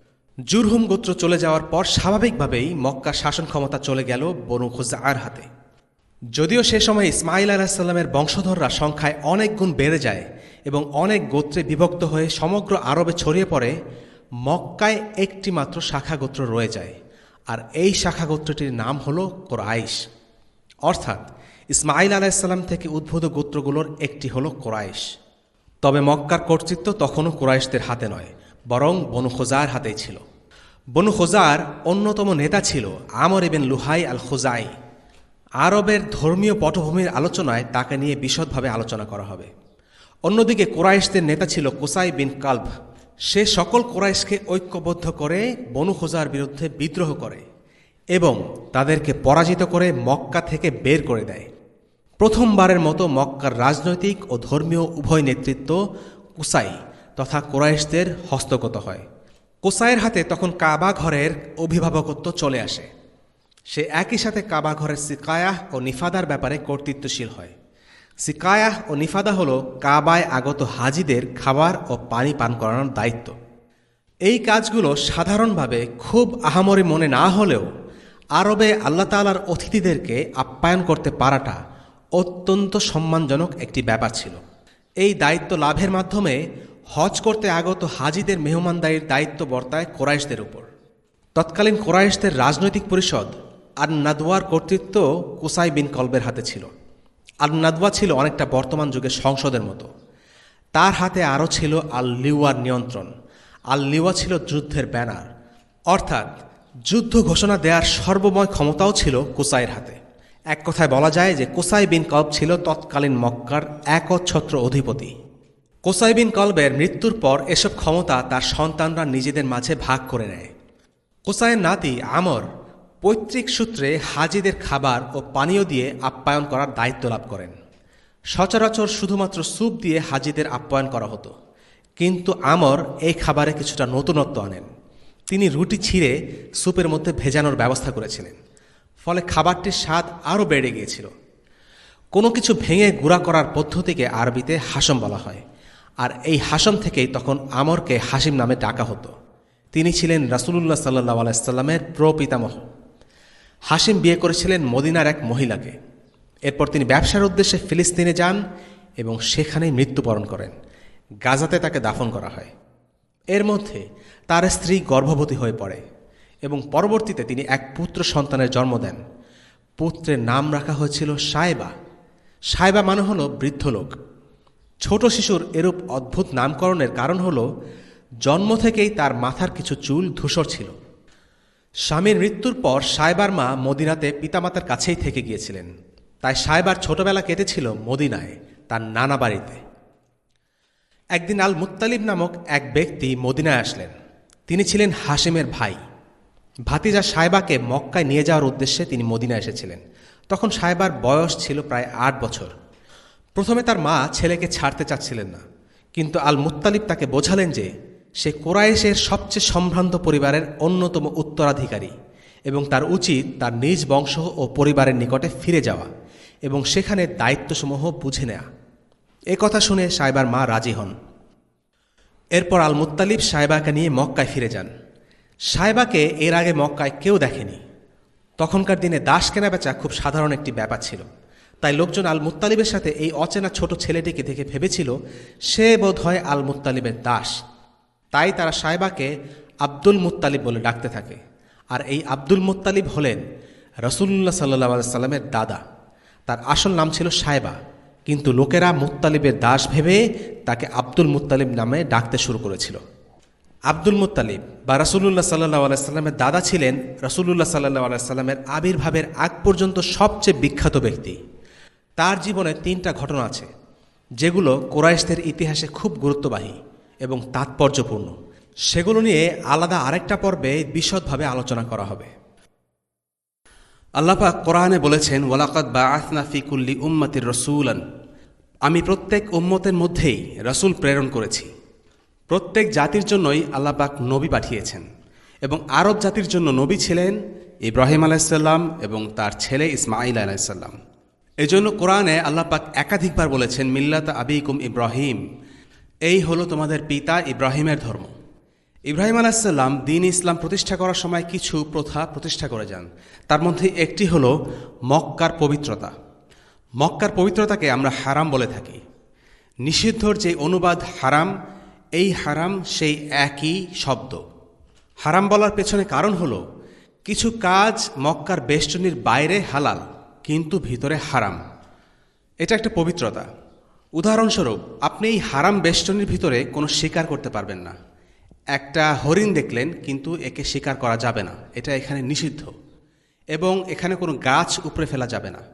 জুরহুম গোত্র চলে যাওয়ার পর স্বাভাবিকভাবেই মক্কার শাসন ক্ষমতা চলে গেল বনু খুজাআর হাতে। যদিও সে সময় ইসমাঈল আলাইহিসসালামের বংশধররা সংখ্যায় অনেক গুণ বেড়ে যায় এবং অনেক গোত্রে বিভক্ত হয়ে সমগ্র আরবে ছড়িয়ে পড়ে, মক্কায় একটি মাত্র শাখা গোত্র রয়ে যায়, আর এই শাখা গোত্রটির নাম হল কুরাইশ। অর্থাৎ ইসমাঈল আলাইহিসসালাম থেকে উদ্ভূত গোত্রগুলোর একটি হল কুরাইশ। তবে মক্কার কর্তৃত্ব তখনও কুরাইশদের হাতে নয়, বরং বনু খুজাআর হাতেই ছিল। বনু খুজাআর অন্যতম নেতা ছিল আমর ইবনে লুহাই আল খুজাই। আরবের ধর্মীয় পটভূমির আলোচনায় তাকে নিয়ে বিশদভাবে আলোচনা করা হবে। অন্যদিকে কুরাইশদের নেতা ছিল কুসাই বিন কালব। সে সকল কুরাইশকে ঐক্যবদ্ধ করে বনু খুজাআর বিরুদ্ধে বিদ্রোহ করে এবং তাদেরকে পরাজিত করে মক্কা থেকে বের করে দেয়। প্রথমবারের মতো মক্কার রাজনৈতিক ও ধর্মীয় উভয় নেতৃত্ব কুসাই তথা কুরাইশদের হস্তগত হয়। কুসাইয়ের হাতে তখন কাবা ঘরের অভিভাবকত্ব চলে আসে। সে একই সাথে কাবা ঘরের সিকায়াহ ও নিফাদার ব্যাপারে কর্তৃত্বশীল হয়। সিকায়াহ ও নিফাদা হল কাবায় আগত হাজিদের খাবার ও পানি পান করানোর দায়িত্ব। এই কাজগুলো সাধারণভাবে খুব আহামরি মনে না হলেও আরবে আল্লাহ তাআলার অতিথিদেরকে আপ্যায়ন করতে পারাটা অত্যন্ত সম্মানজনক একটি ব্যাপার ছিল। এই দায়িত্ব লাভের মাধ্যমে হজ করতে আগত হাজিদের মেহমানদারির দায়িত্ব বর্তায় কুরাইশদের উপর। তৎকালীন কুরাইশদের রাজনৈতিক পরিষদ আর নাদওয়ার কর্তৃত্ব কুসাই বিন কলবের হাতে ছিল। আল নাদওয়া ছিল অনেকটা বর্তমান যুগের সংসদের মতো। তার হাতে আরও ছিল আল লিওয়ার নিয়ন্ত্রণ। আল লিওয়া ছিল যুদ্ধের ব্যানার, অর্থাৎ যুদ্ধ ঘোষণা দেওয়ার সর্বময় ক্ষমতাও ছিল কুসাইয়ের হাতে। এক কথায় বলা যায় যে কুসাই বিন কলব ছিল তৎকালীন মক্কার একচ্ছত্র অধিপতি। কুসাই বিন কলবের মৃত্যুর পর এসব ক্ষমতা তার সন্তানরা নিজেদের মাঝে ভাগ করে নেয়। কুসাইয়ের নাতি আমর পৈতৃক সূত্রে হাজিদের খাবার ও পানীয় দিয়ে আপ্যায়ন করার দায়িত্ব লাভ করেন। সচরাচর শুধুমাত্র স্যুপ দিয়ে হাজিদের আপ্যায়ন করা হতো, কিন্তু আমর এই খাবারে কিছুটা নতুনত্ব আনেন। তিনি রুটি ছিঁড়ে স্যুপের মধ্যে ভেজানোর ব্যবস্থা করেছিলেন, ফলে খাবারটির স্বাদ আরও বেড়ে গিয়েছিল। কোনো কিছু ভেঙে গুঁড়া করার পদ্ধতিকে আরবিতে হাসম বলা হয়, আর এই হাসম থেকেই তখন আমরকে হাসিম নামে ডাকা হতো। তিনি ছিলেন রাসূলুল্লাহ সাল্লাল্লাহু আলাইহি ওয়াসাল্লামের প্রপিতামহ। হাসিম বিয়ে করেছিলেন মদিনার এক মহিলাকে। এরপর তিনি ব্যবসার উদ্দেশ্যে ফিলিস্তিনে যান এবং সেখানেই মৃত্যুবরণ করেন। গাজাতে তাকে দাফন করা হয়। এর মধ্যে তার স্ত্রী গর্ভবতী হয়ে পড়ে এবং পরবর্তীতে তিনি এক পুত্র সন্তানের জন্ম দেন। পুত্রের নাম রাখা হয়েছিল সায়বা। সায়বা মানে হল বৃদ্ধ লোক। ছোট শিশুর এরূপ অদ্ভুত নামকরণের কারণ হল জন্ম থেকেই তার মাথার কিছু চুল ধূসর ছিল। স্বামীর মৃত্যুর পর সায়বার মা মদিনাতে পিতামাতার কাছেই থেকে গিয়েছিলেন, তাই সায়বার ছোটবেলা কেটেছিল মদিনায়, তার নানা বাড়িতে। একদিন আল মুত্তালিব নামক এক ব্যক্তি মদিনায় আসলেন। তিনি ছিলেন হাশিমের ভাই। ভাতিজা সায়বাকে মক্কায় নিয়ে যাওয়ার উদ্দেশ্যে তিনি মদিনা এসেছিলেন। তখন সায়বার বয়স ছিল প্রায় আট বছর। প্রথমে তার মা ছেলেকে ছাড়তে চাচ্ছিলেন না, কিন্তু আল মুত্তালিব তাকে বোঝালেন যে সে কুরাইশের সবচেয়ে সম্ভ্রান্ত পরিবারের অন্যতম উত্তরাধিকারী এবং তার উচিত তার নিজ বংশ ও পরিবারের নিকটে ফিরে যাওয়া এবং সেখানে দায়িত্বসমূহ বুঝে নেয়া। এ কথা শুনে সায়বার মা রাজি হন। এরপর আল মুত্তালিব সায়বাকে নিয়ে মক্কায় ফিরে যান। সায়বাকে এর আগে মক্কায় কেউ দেখেনি। তখনকার দিনে দাস কেনাবেচা খুব সাধারণ একটি ব্যাপার ছিল, তাই লোকজন আল মুত্তালিবের সাথে এই অচেনা ছোট ছেলেটিকে দেখে ভেবেছিল সে বোধ হয় আল মুত্তালিবের দাস। তাই তারা সায়বাকে আব্দুল মুত্তালিব বলে ডাকতে থাকে। আর এই আব্দুল মুত্তালিব হলেন রাসূলুল্লাহ সাল্লাল্লাহু আলাইহি সাল্লামের দাদা। তার আসল নাম ছিল সায়বা, কিন্তু লোকেরা মুত্তালিবের দাস ভেবে তাকে আব্দুল মুত্তালিব নামে ডাকতে শুরু করেছিল। আব্দুল মুত্তালিব বা রাসূলুল্লাহ সাল্লাল্লাহু আলাইহি সাল্লামের দাদা ছিলেন রাসূলুল্লাহ সাল্লাল্লাহু আলাইহি সাল্লামের আবির্ভাবের আগ পর্যন্ত সবচেয়ে বিখ্যাত ব্যক্তি। তার জীবনে তিনটা ঘটনা আছে যেগুলো কুরাইশদের ইতিহাসে খুব গুরুত্ববাহী এবং তাৎপর্যপূর্ণ। সেগুলো নিয়ে আলাদা আরেকটা পর্বে বিশদভাবে আলোচনা করা হবে। আল্লাহ পাক কোরআনে বলেছেন, ওয়ালাকাদ বাআসনা ফি কুল্লি উম্মাতির রাসূলান, আমি প্রত্যেক উম্মতের মধ্যেই রাসূল প্রেরণ করেছি। প্রত্যেক জাতির জন্যই আল্লাহ পাক নবী পাঠিয়েছেন এবং আরব জাতির জন্য নবী ছিলেন ইব্রাহিম আলাইহিস সালাম এবং তার ছেলে ইসমাঈল আলাইহিস সালাম। এজন্য কোরআনে আল্লাহ পাক একাধিকবার বলেছেন, মিল্লাত আবিকুম ইব্রাহিম, এই হলো তোমাদের পিতা ইব্রাহিমের ধর্ম। ইব্রাহিম আলাইহিস সালাম দ্বীন ইসলাম প্রতিষ্ঠা করার সময় কিছু প্রথা প্রতিষ্ঠা করে যান। তার মধ্যে একটি হলো মক্কার পবিত্রতা। মক্কার পবিত্রতাকে আমরা হারাম বলে থাকি। নিষিদ্ধর যে অনুবাদ হারাম, এই হারাম সেই একই শব্দ। হারাম বলার পেছনে কারণ হলো কিছু কাজ মক্কার বেষ্টনীর বাইরে হালাল কিন্তু ভিতরে হারাম। এটা একটা পবিত্রতা। উদাহরণস্বরূপ, আপনি এই হারাম বেষ্টনীর ভিতরে কোনো শিকার করতে পারবেন না। একটা হরিণ দেখলেন কিন্তু একে শিকার করা যাবে না, এটা এখানে নিষিদ্ধ। এবং এখানে কোনো গাছ উপড়ে ফেলা যাবে না,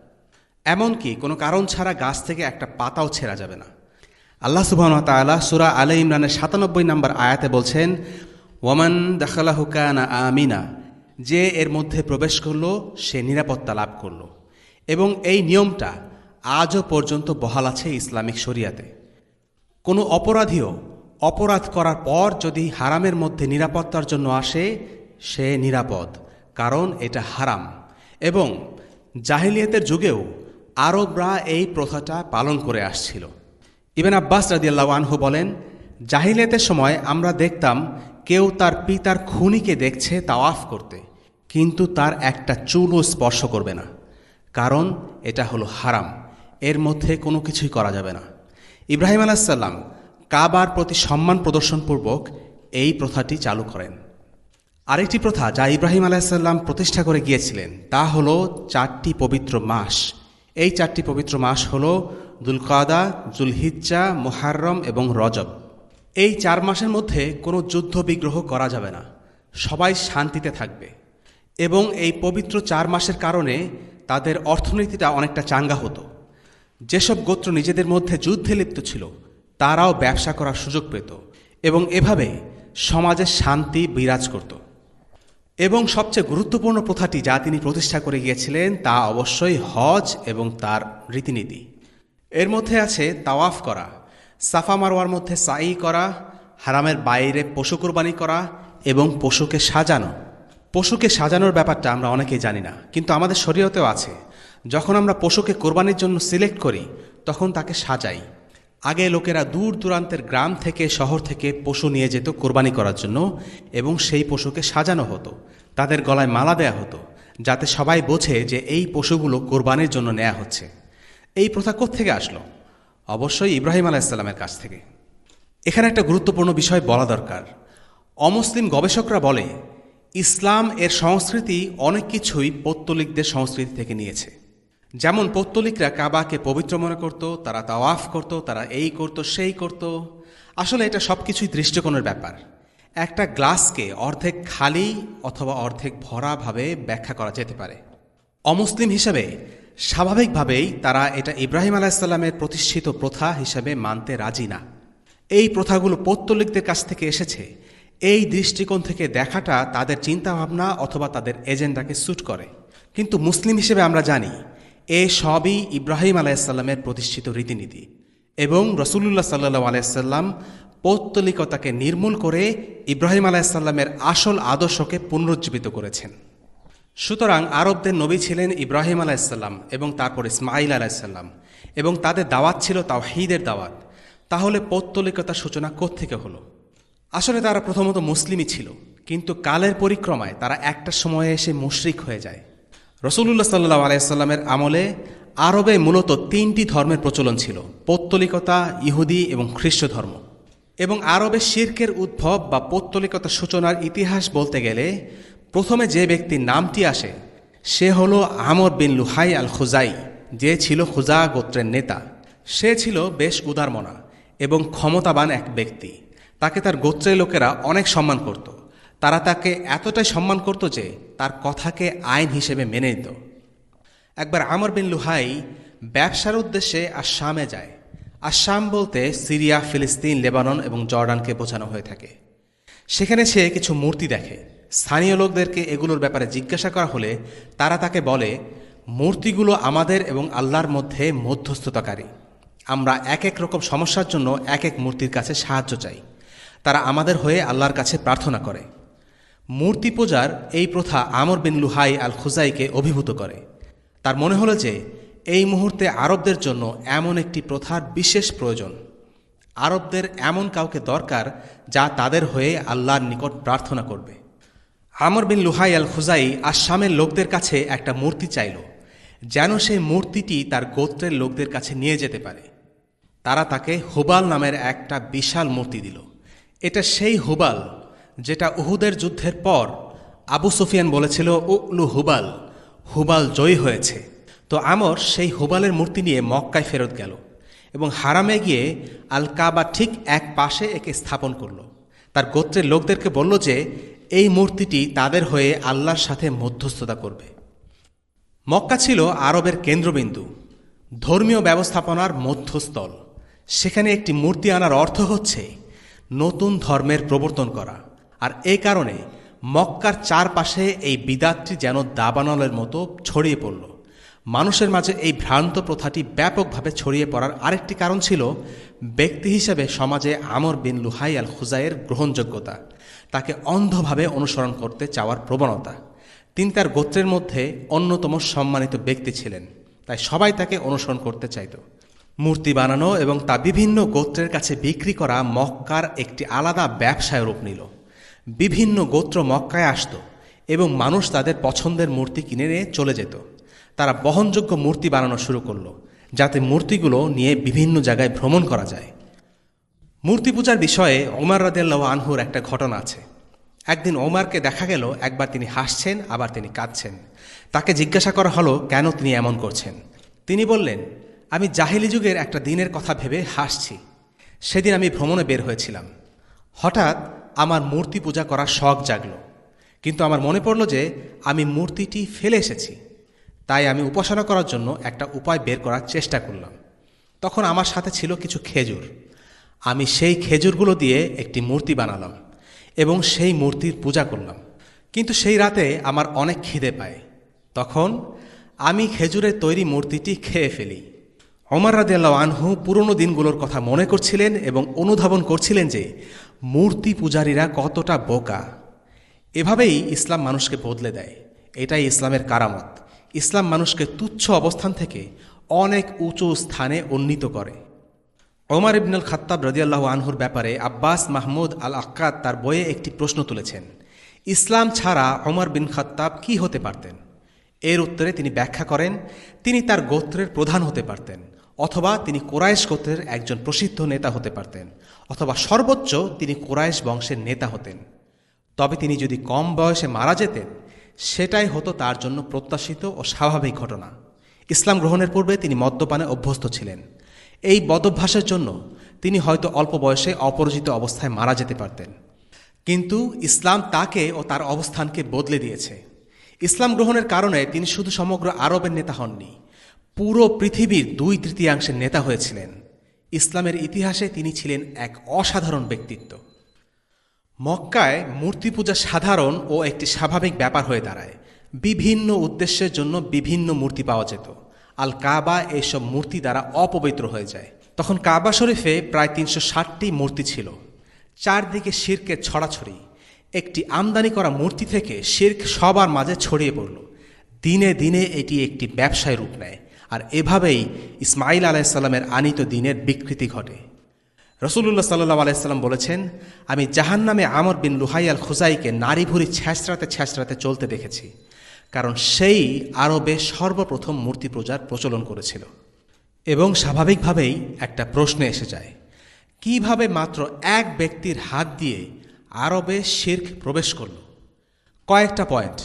এমনকি কোনো কারণ ছাড়া গাছ থেকে একটা পাতাও ছেঁড়া যাবে না। আল্লাহ সুবহানাহু ওয়া তাআলা সূরা আলে ইমরানের সাতানব্বই নম্বর আয়াতে বলছেন, ওয়ামান দাখালাহু কানা আমিনা, যে এর মধ্যে প্রবেশ করলো সে নিরাপত্তা লাভ করলো। এবং এই নিয়মটা আজও পর্যন্ত বহাল আছে ইসলামিক শরিয়াতে। কোনো অপরাধীও অপরাধ করার পর যদি হারামের মধ্যে নিরাপত্তার জন্য আসে, সে নিরাপদ, কারণ এটা হারাম। এবং জাহিলিয়াতের যুগেও আরবরা এই প্রথাটা পালন করে আসছিল। ইবনে আব্বাস রাদিয়াল্লাহু আনহু বলেন, জাহিলিয়াতের সময় আমরা দেখতাম কেউ তার পিতার খুনিকে দেখছে তাওয়াফ করতে, কিন্তু তার একটা চুলও স্পর্শ করবে না, কারণ এটা হলো হারাম, এর মধ্যে কোনো কিছুই করা যাবে না। ইব্রাহিম আলাইহিস সালাম কাবার প্রতি সম্মান প্রদর্শনপূর্বক এই প্রথাটি চালু করেন। আরেকটি প্রথা যা ইব্রাহিম আলাইহিস সালাম প্রতিষ্ঠা করে গিয়েছিলেন তা হলো চারটি পবিত্র মাস। এই চারটি পবিত্র মাস হলো যুলকাদা, যুলহিজ্জা, মুহাররম এবং রজব। এই চার মাসের মধ্যে কোনো যুদ্ধ বিগ্রহ করা যাবে না, সবাই শান্তিতে থাকবে। এবং এই পবিত্র চার মাসের কারণে তাদের অর্থনীতিটা অনেকটা চাঙ্গা হতো। যেসব গোত্র নিজেদের মধ্যে যুদ্ধে লিপ্ত ছিল তারাও ব্যবসা করার সুযোগ পেত এবং এভাবে সমাজে শান্তি বিরাজ করত। এবং সবচেয়ে গুরুত্বপূর্ণ প্রথাটি যা তিনি প্রতিষ্ঠা করে গিয়েছিলেন তা অবশ্যই হজ এবং তার রীতিনীতি। এর মধ্যে আছে তাওয়াফ করা, সাফা মারওয়ার মধ্যে সাই করা, হারামের বাইরে পশু কোরবানি করা এবং পশুকে সাজানো। পশুকে সাজানোর ব্যাপারটা আমরা অনেকেই জানি না, কিন্তু আমাদের শরীয়তেও আছে। যখন আমরা পশুকে কোরবানির জন্য সিলেক্ট করি তখন তাকে সাজাই। আগে লোকেরা দূর দূরান্তের গ্রাম থেকে শহর থেকে পশু নিয়ে যেত কোরবানি করার জন্য এবং সেই পশুকে সাজানো হতো, তাদের গলায় মালা দেয়া হতো, যাতে সবাই বোঝে যে এই পশুগুলো কোরবানির জন্য নেওয়া হচ্ছে। এই প্রথা কোত্থেকে আসলো? অবশ্যই ইব্রাহিম আলাইহিস সালামের কাছ থেকে। এখানে একটা গুরুত্বপূর্ণ বিষয় বলা দরকার। অমুসলিম গবেষকরা বলে ইসলাম এর সংস্কৃতি অনেক কিছুই পৌত্তলিকদের সংস্কৃতি থেকে নিয়েছে। যেমন পৌত্তলিকরা কাবাকে পবিত্র মনে করত, তারা তাওয়াফ করত, তারা এই করত সেই করত। আসলে এটা সব কিছুই দৃষ্টিকোণের ব্যাপার। একটা গ্লাসকে অর্ধেক খালি অথবা অর্ধেক ভরা ভাবে ব্যাখ্যা করা যেতে পারে। অমুসলিম হিসেবে স্বাভাবিকভাবেই তারা এটা ইব্রাহিম আলাইহিস সালামের প্রতিষ্ঠিত প্রথা হিসেবে মানতে রাজি না। এই প্রথাগুলো পৌত্তলিকদের কাছ থেকে এসেছে, এই দৃষ্টিকোণ থেকে দেখাটা তাদের চিন্তাভাবনা অথবা তাদের এজেন্ডাকে স্যুট করে। কিন্তু মুসলিম হিসেবে আমরা জানি এ সবই ইব্রাহিম আলাইসাল্লামের প্রতিষ্ঠিত রীতিনীতি এবং রসুলুল্লাহ সাল্লাহ আলাইসাল্লাম পৌত্তলিকতাকে নির্মূল করে ইব্রাহিম আলাইসাল্লামের আসল আদর্শকে পুনরুজ্জীবিত করেছেন। সুতরাং আরবদের নবী ছিলেন ইব্রাহিম আলাইসাল্লাম এবং তারপর ইসমাইল আলাইসাল্লাম এবং তাদের দাওয়াত ছিল তাওহীদের দাওয়াত। তাহলে পৌত্তলিকতার সূচনা কোত্থেকে হলো? আসলে তারা প্রথমত মুসলিমই ছিল, কিন্তু কালের পরিক্রমায় তারা একটা সময়ে এসে মুশরিক হয়ে যায়। রসুলুল্লাহ সাল্লাহ আলাইসাল্লামের আমলে আরবে মূলত তিনটি ধর্মের প্রচলন ছিল: পৌত্তলিকতা, ইহুদি এবং খ্রিস্ট ধর্ম। এবং আরবে শিরকের উদ্ভব বা পৌত্তলিকতার সূচনার ইতিহাস বলতে গেলে প্রথমে যে ব্যক্তির নামটি আসে সে হল আমর বিন লুহাই আল খুজাই, যে ছিল খুজা গোত্রের নেতা। সে ছিল বেশ উদারমনা এবং ক্ষমতাবান এক ব্যক্তি। তাকে তার গোত্রের লোকেরা অনেক সম্মান করত। তারা তাকে এতটাই সম্মান করত যে তার কথাকে আইন হিসেবে মেনে নিত। একবার আমর বিন লুহাই ব্যবসার উদ্দেশ্যে আশামে যায়। আশাম বলতে সিরিয়া, ফিলিস্তিন, লেবানন এবং জর্ডানকে বোঝানো হয়ে থাকে। সেখানে সে কিছু মূর্তি দেখে। স্থানীয় লোকদেরকে এগুলোর ব্যাপারে জিজ্ঞাসা করা হলে তারা তাকে বলে, মূর্তিগুলো আমাদের এবং আল্লাহর মধ্যে মধ্যস্থতাকারী। আমরা এক এক রকম সমস্যার জন্য এক এক মূর্তির কাছে সাহায্য চাই। তারা আমাদের হয়ে আল্লাহর কাছে প্রার্থনা করে। মূর্তি পূজার এই প্রথা আমর বিন লুহাই আল খুজাইকে অভিভূত করে। তার মনে হলো যে এই মুহূর্তে আরবদের জন্য এমন একটি প্রথার বিশেষ প্রয়োজন। আরবদের এমন কাউকে দরকার যা তাদের হয়ে আল্লাহর নিকট প্রার্থনা করবে। আমর বিন লুহাই আল খুজাই আশামের লোকদের কাছে একটা মূর্তি চাইল, যেন সেই মূর্তিটি তার গোত্রের লোকদের কাছে নিয়ে যেতে পারে। তারা তাকে হুবাল নামের একটা বিশাল মূর্তি দিল। এটা সেই হুবাল যেটা উহুদের যুদ্ধের পর আবু সুফিয়ান বলেছিল, উলু হুবাল, হুবাল জয়ী হয়েছে। তো আমর সেই হুবালের মূর্তি নিয়ে মক্কায় ফেরত গেল এবং হারামে গিয়ে আল কাবা ঠিক এক পাশে একে স্থাপন করল। তার গোত্রের লোকদেরকে বলল যে এই মূর্তিটি তাদের হয়ে আল্লাহর সাথে মধ্যস্থতা করবে। মক্কা ছিল আরবের কেন্দ্রবিন্দু, ধর্মীয় ব্যবস্থাপনার মধ্যস্থল। সেখানে একটি মূর্তি আনার অর্থ হচ্ছে নতুন ধর্মের প্রবর্তন করা। আর এই কারণে মক্কার চারপাশে এই বিদাতটি যেন দাবানলের মতো ছড়িয়ে পড়ল। মানুষের মাঝে এই ভ্রান্ত প্রথাটি ব্যাপকভাবে ছড়িয়ে পড়ার আরেকটি কারণ ছিল ব্যক্তি হিসেবে সমাজে আমর বিন লুহাই আল খুজাইয়ের গ্রহণযোগ্যতা, তাকে অন্ধভাবে অনুসরণ করতে চাওয়ার প্রবণতা। তিনি তার গোত্রের মধ্যে অন্যতম সম্মানিত ব্যক্তি ছিলেন, তাই সবাই তাকে অনুসরণ করতে চাইত। মূর্তি বানানো এবং তা বিভিন্ন গোত্রের কাছে বিক্রি করা মক্কার একটি আলাদা ব্যবসায় রূপ নিল। বিভিন্ন গোত্র মক্কায় আসত এবং মানুষ তাদের পছন্দের মূর্তি কিনে নিয়ে চলে যেত। তারা বহনযোগ্য মূর্তি বানানো শুরু করলো, যাতে মূর্তিগুলো নিয়ে বিভিন্ন জায়গায় ভ্রমণ করা যায়। মূর্তি পূজার বিষয়ে ওমর রাদিয়াল্লাহু আনহুর একটা ঘটনা আছে। একদিন ওমরকে দেখা গেল একবার তিনি হাসছেন, আবার তিনি কাঁদছেন। তাকে জিজ্ঞাসা করা হলো কেন তিনি এমন করছেন। তিনি বললেন, আমি জাহিলি যুগের একটা দিনের কথা ভেবে হাসছি। সেদিন আমি ভ্রমণে বের হয়েছিলাম। হঠাৎ আমার মূর্তি পূজা করার শখ জাগল, কিন্তু আমার মনে পড়ল যে আমি মূর্তিটি ফেলে এসেছি। তাই আমি উপাসনা করার জন্য একটা উপায় বের করার চেষ্টা করলাম। তখন আমার সাথে ছিল কিছু খেজুর। আমি সেই খেজুরগুলো দিয়ে একটি মূর্তি বানালাম এবং সেই মূর্তির পূজা করলাম। কিন্তু সেই রাতে আমার অনেক খিদে পায়। তখন আমি খেজুরের তৈরি মূর্তিটি খেয়ে ফেলি। ওমর রাদিয়াল্লাহু আনহু পুরনো দিনগুলোর কথা মনে করছিলেন এবং অনুধাবন করছিলেন যে মূর্তি পূজারীরা কতটা বোকা। এভাবেই ইসলাম মানুষকে বদলে দেয়। এটাই ইসলামের কারামত। ইসলাম মানুষকে তুচ্ছ অবস্থান থেকে অনেক উঁচু স্থানে উন্নীত করে। ওমর ইবনুল খাত্তাব রাদিয়াল্লাহু আনহুর ব্যাপারে আব্বাস মাহমুদ আল আক্কাদ তার বইয়ে একটি প্রশ্ন তুলেছেন, ইসলাম ছাড়া ওমর বিন খাত্তাব কি হতে পারতেন? এর উত্তরে তিনি ব্যাখ্যা করেন, তিনি তার গোত্রের প্রধান হতে পারতেন, অথবা তিনি কোরাইশ গোত্রের একজন প্রসিদ্ধ নেতা হতে পারতেন, অথবা সর্বোচ্চ তিনি কোরাইশ বংশের নেতা হতেন। তবে তিনি যদি কম বয়সে মারা যেতেন, সেটাই হতো তার জন্য প্রত্যাশিত ও স্বাভাবিক ঘটনা। ইসলাম গ্রহণের পূর্বে তিনি মদ্যপানে অভ্যস্ত ছিলেন। এই বদভ্যাসের জন্য তিনি হয়তো অল্প বয়সে অপরিচিত অবস্থায় মারা যেতে পারতেন। কিন্তু ইসলাম তাকে ও তার অবস্থানকে বদলে দিয়েছে। ইসলাম গ্রহণের কারণে তিনি শুধু সমগ্র আরবের নেতা হননি, পুরো পৃথিবীর দুই তৃতীয়াংশের নেতা হয়েছিলেন। ইসলামের ইতিহাসে তিনি ছিলেন এক অসাধারণ ব্যক্তিত্ব। মক্কায় মূর্তি পূজা সাধারণ ও একটি স্বাভাবিক ব্যাপার হয়ে দাঁড়ায়। বিভিন্ন উদ্দেশ্যের জন্য বিভিন্ন মূর্তি পাওয়া যেত। আল কাবা এইসব মূর্তি দ্বারা অপবিত্র হয়ে যায়। তখন কাবা শরীফে প্রায় তিনশো ষাটটি মূর্তি ছিল। চারদিকে শিরকের ছড়াছড়ি। একটি আমদানি করা মূর্তি থেকে শিরক সবার মাঝে ছড়িয়ে পড়ল। দিনে দিনে এটি একটি ব্যবসায় রূপ নেয়, আর এভাবেই ইসমাইল আলাইসাল্লামের আনিত দিনের বিকৃতি ঘটে। রসুল্লাহ সাল্লাহ আলাইসাল্লাম বলেছেন, আমি জাহান্নামে আমর বিন লুহাই আল খুজাইকে নারী ভুরি ছ্যাঁচড়াতে ছ্যাঁচড়াতে চলতে দেখেছি, কারণ সেই আরবে সর্বপ্রথম মূর্তি পূজার প্রচলন করেছিল। এবং স্বাভাবিকভাবেই একটা প্রশ্ন এসে যায়, কিভাবে মাত্র এক ব্যক্তির হাত দিয়ে আরবে শিরক প্রবেশ করল? কয়েকটা পয়েন্ট।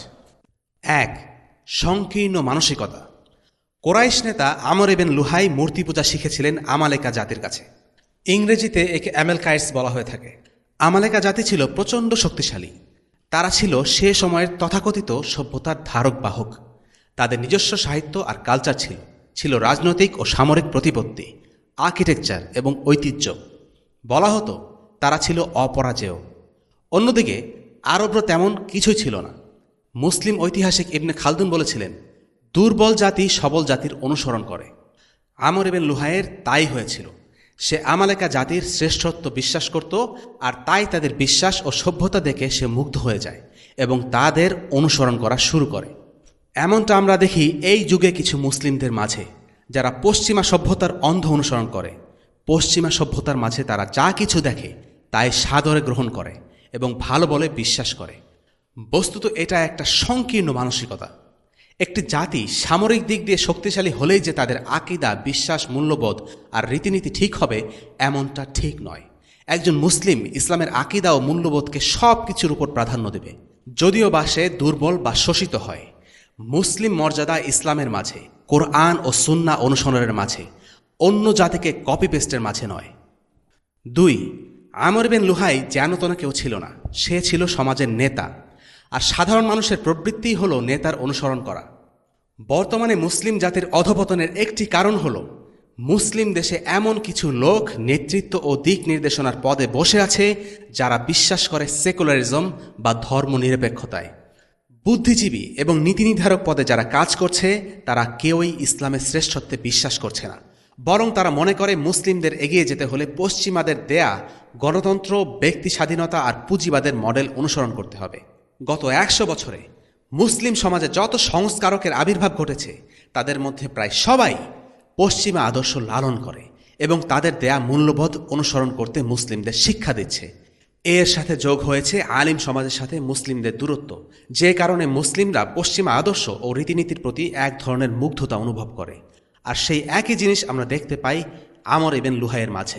এক, সংকীর্ণ মানসিকতা। কোরাইশ নেতা আমর ইবনে লুহাই মূর্তি পূজা শিখেছিলেন আমালেকা জাতির কাছে। ইংরেজিতে একে অ্যামেলকাইটস বলা হয়ে থাকে। আমালেকা জাতি ছিল প্রচণ্ড শক্তিশালী। তারা ছিল সে সময়ের তথাকথিত সভ্যতার ধারক বাহক। তাদের নিজস্ব সাহিত্য আর কালচার ছিল ছিল রাজনৈতিক ও সামরিক প্রতিপত্তি, আর্কিটেকচার এবং ঐতিহ্য। বলা হতো তারা ছিল অপরাজেয়। অন্যদিকে আরবরা তেমন কিছুই ছিল না। মুসলিম ঐতিহাসিক ইবনে খালদুন বলেছিলেন, দুর্বল জাতি সবল জাতির অনুসরণ করে। আমর ইবনে লুহাইয়ের তাই হয়েছিল। সে আমালেকা জাতির শ্রেষ্ঠত্ব বিশ্বাস করত, আর তাই তাদের বিশ্বাস ও সভ্যতা দেখে সে মুগ্ধ হয়ে যায় এবং তাদের অনুসরণ করা শুরু করে। এমনটা আমরা দেখি এই যুগে কিছু মুসলিমদের মাঝে, যারা পশ্চিমা সভ্যতার অন্ধ অনুসরণ করে। পশ্চিমা সভ্যতার মাঝে তারা যা কিছু দেখে তাই সাদরে গ্রহণ করে এবং ভালো বলে বিশ্বাস করে। বস্তুত এটা একটা সংকীর্ণ মানসিকতা। একটি জাতি সামরিক দিক দিয়ে শক্তিশালী হলেই যে তাদের আকীদা, বিশ্বাস, মূল্যবোধ আর রীতিনীতি ঠিক হবে, এমনটা ঠিক নয়। একজন মুসলিম ইসলামের আকীদা ও মূল্যবোধকে সব কিছুর উপর প্রাধান্য দেবে, যদিও বা সে দুর্বল বা শোষিত হয়। মুসলিম মর্যাদা ইসলামের মাঝে, কোরআন ও সুন্নাহ অনুসরণের মাঝে, অন্য জাতিকে কপি পেস্টের মাঝে নয়। দুই, আমর বিন লুহাই যেনতন কেউ ছিল না। সে ছিল সমাজের নেতা, আর সাধারণ মানুষের প্রবৃত্তি হল নেতার অনুসরণ করা। বর্তমানে মুসলিম জাতির অধপতনের একটি কারণ হল মুসলিম দেশে এমন কিছু লোক নেতৃত্ব ও দিক নির্দেশনার পদে বসে আছে যারা বিশ্বাস করে সেকুলারিজম বা ধর্মনিরপেক্ষতায়। বুদ্ধিজীবী এবং নীতিনির্ধারক পদে যারা কাজ করছে তারা কেউই ইসলামের শ্রেষ্ঠত্বে বিশ্বাস করছে না, বরং তারা মনে করে মুসলিমদের এগিয়ে যেতে হলে পশ্চিমাদের দেয়া গণতন্ত্র, ব্যক্তি স্বাধীনতা আর পুঁজিবাদের মডেল অনুসরণ করতে হবে। গত একশো বছরে মুসলিম সমাজে যত সংস্কারকের আবির্ভাব ঘটেছে তাদের মধ্যে প্রায় সবাই পশ্চিমা আদর্শ লালন করে এবং তাদের দেয়া মূল্যবোধ অনুসরণ করতে মুসলিমদের শিক্ষা দিচ্ছে। এর সাথে যোগ হয়েছে আলিম সমাজের সাথে মুসলিমদের দূরত্ব, যে কারণে মুসলিমরা পশ্চিমা আদর্শ ও রীতিনীতির প্রতি এক ধরনের মুগ্ধতা অনুভব করে। আর সেই একই জিনিস আমরা দেখতে পাই আমর ইবনে লুহাইয়ের মাঝে।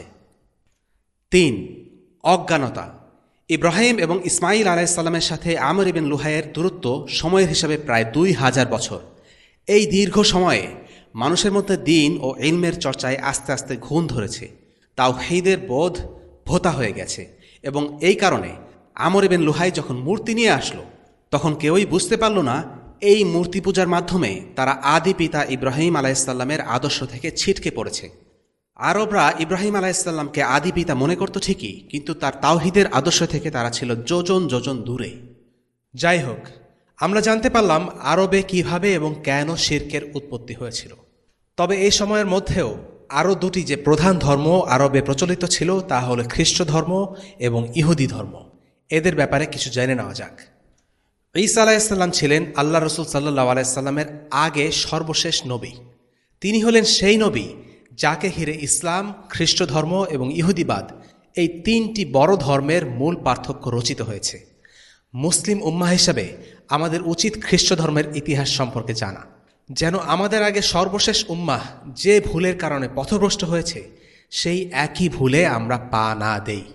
তিন, অজ্ঞানতা। ইব্রাহিম এবং ইসমাইল আলাইসাল্লামের সাথে আমর ইবনে লুহাইয়ের দূরত্ব সময়ের হিসাবে প্রায় দুই হাজার বছর। এই দীর্ঘ সময়ে মানুষের মধ্যে দিন ও ইলমের চর্চায় আস্তে আস্তে ঘুণ ধরেছে, তাওহীদের বোধ ভোঁতা হয়ে গেছে। এবং এই কারণে আমর ইবনে লুহাই যখন মূর্তি নিয়ে আসলো, তখন কেউই বুঝতে পারল না এই মূর্তি পূজার মাধ্যমে তারা আদি পিতা ইব্রাহিম আলাইসাল্লামের আদর্শ থেকে ছিটকে পড়েছে। আরবরা ইব্রাহিম আলাইসাল্লামকে আদি পিতা মনে করত ঠিকই, কিন্তু তার তাওহীদের আদর্শ থেকে তারা ছিল যোজন যোজন দূরে। যাই হোক, আমরা জানতে পারলাম আরবে কিভাবে এবং কেন শিরকের উৎপত্তি হয়েছিল। তবে এই সময়ের মধ্যেও আরও দুটি যে প্রধান ধর্ম আরবে প্রচলিত ছিল তা হল খ্রিস্ট ধর্ম এবং ইহুদি ধর্ম। এদের ব্যাপারে কিছু জেনে নেওয়া যাক। ঈসা আলাইসাল্লাম ছিলেন আল্লাহ রসুল সাল্লাহ আলাইসাল্লামের আগে সর্বশেষ নবী। তিনি হলেন সেই নবী যাকে ঘিরে ইসলাম, খ্রিস্ট ধর্ম এবং ইহুদিবাদ এই তিনটি বড় ধর্মের মূল পার্থক্য রচিত হয়েছে। মুসলিম উম্মাহ হিসাবে আমাদের উচিত খ্রিস্ট ধর্মের ইতিহাস সম্পর্কে জানা, যেন আমাদের আগে সর্বশেষ উম্মাহ যে ভুলের কারণে পথভ্রষ্ট হয়েছে সেই একই ভুলে আমরা পা না দেই।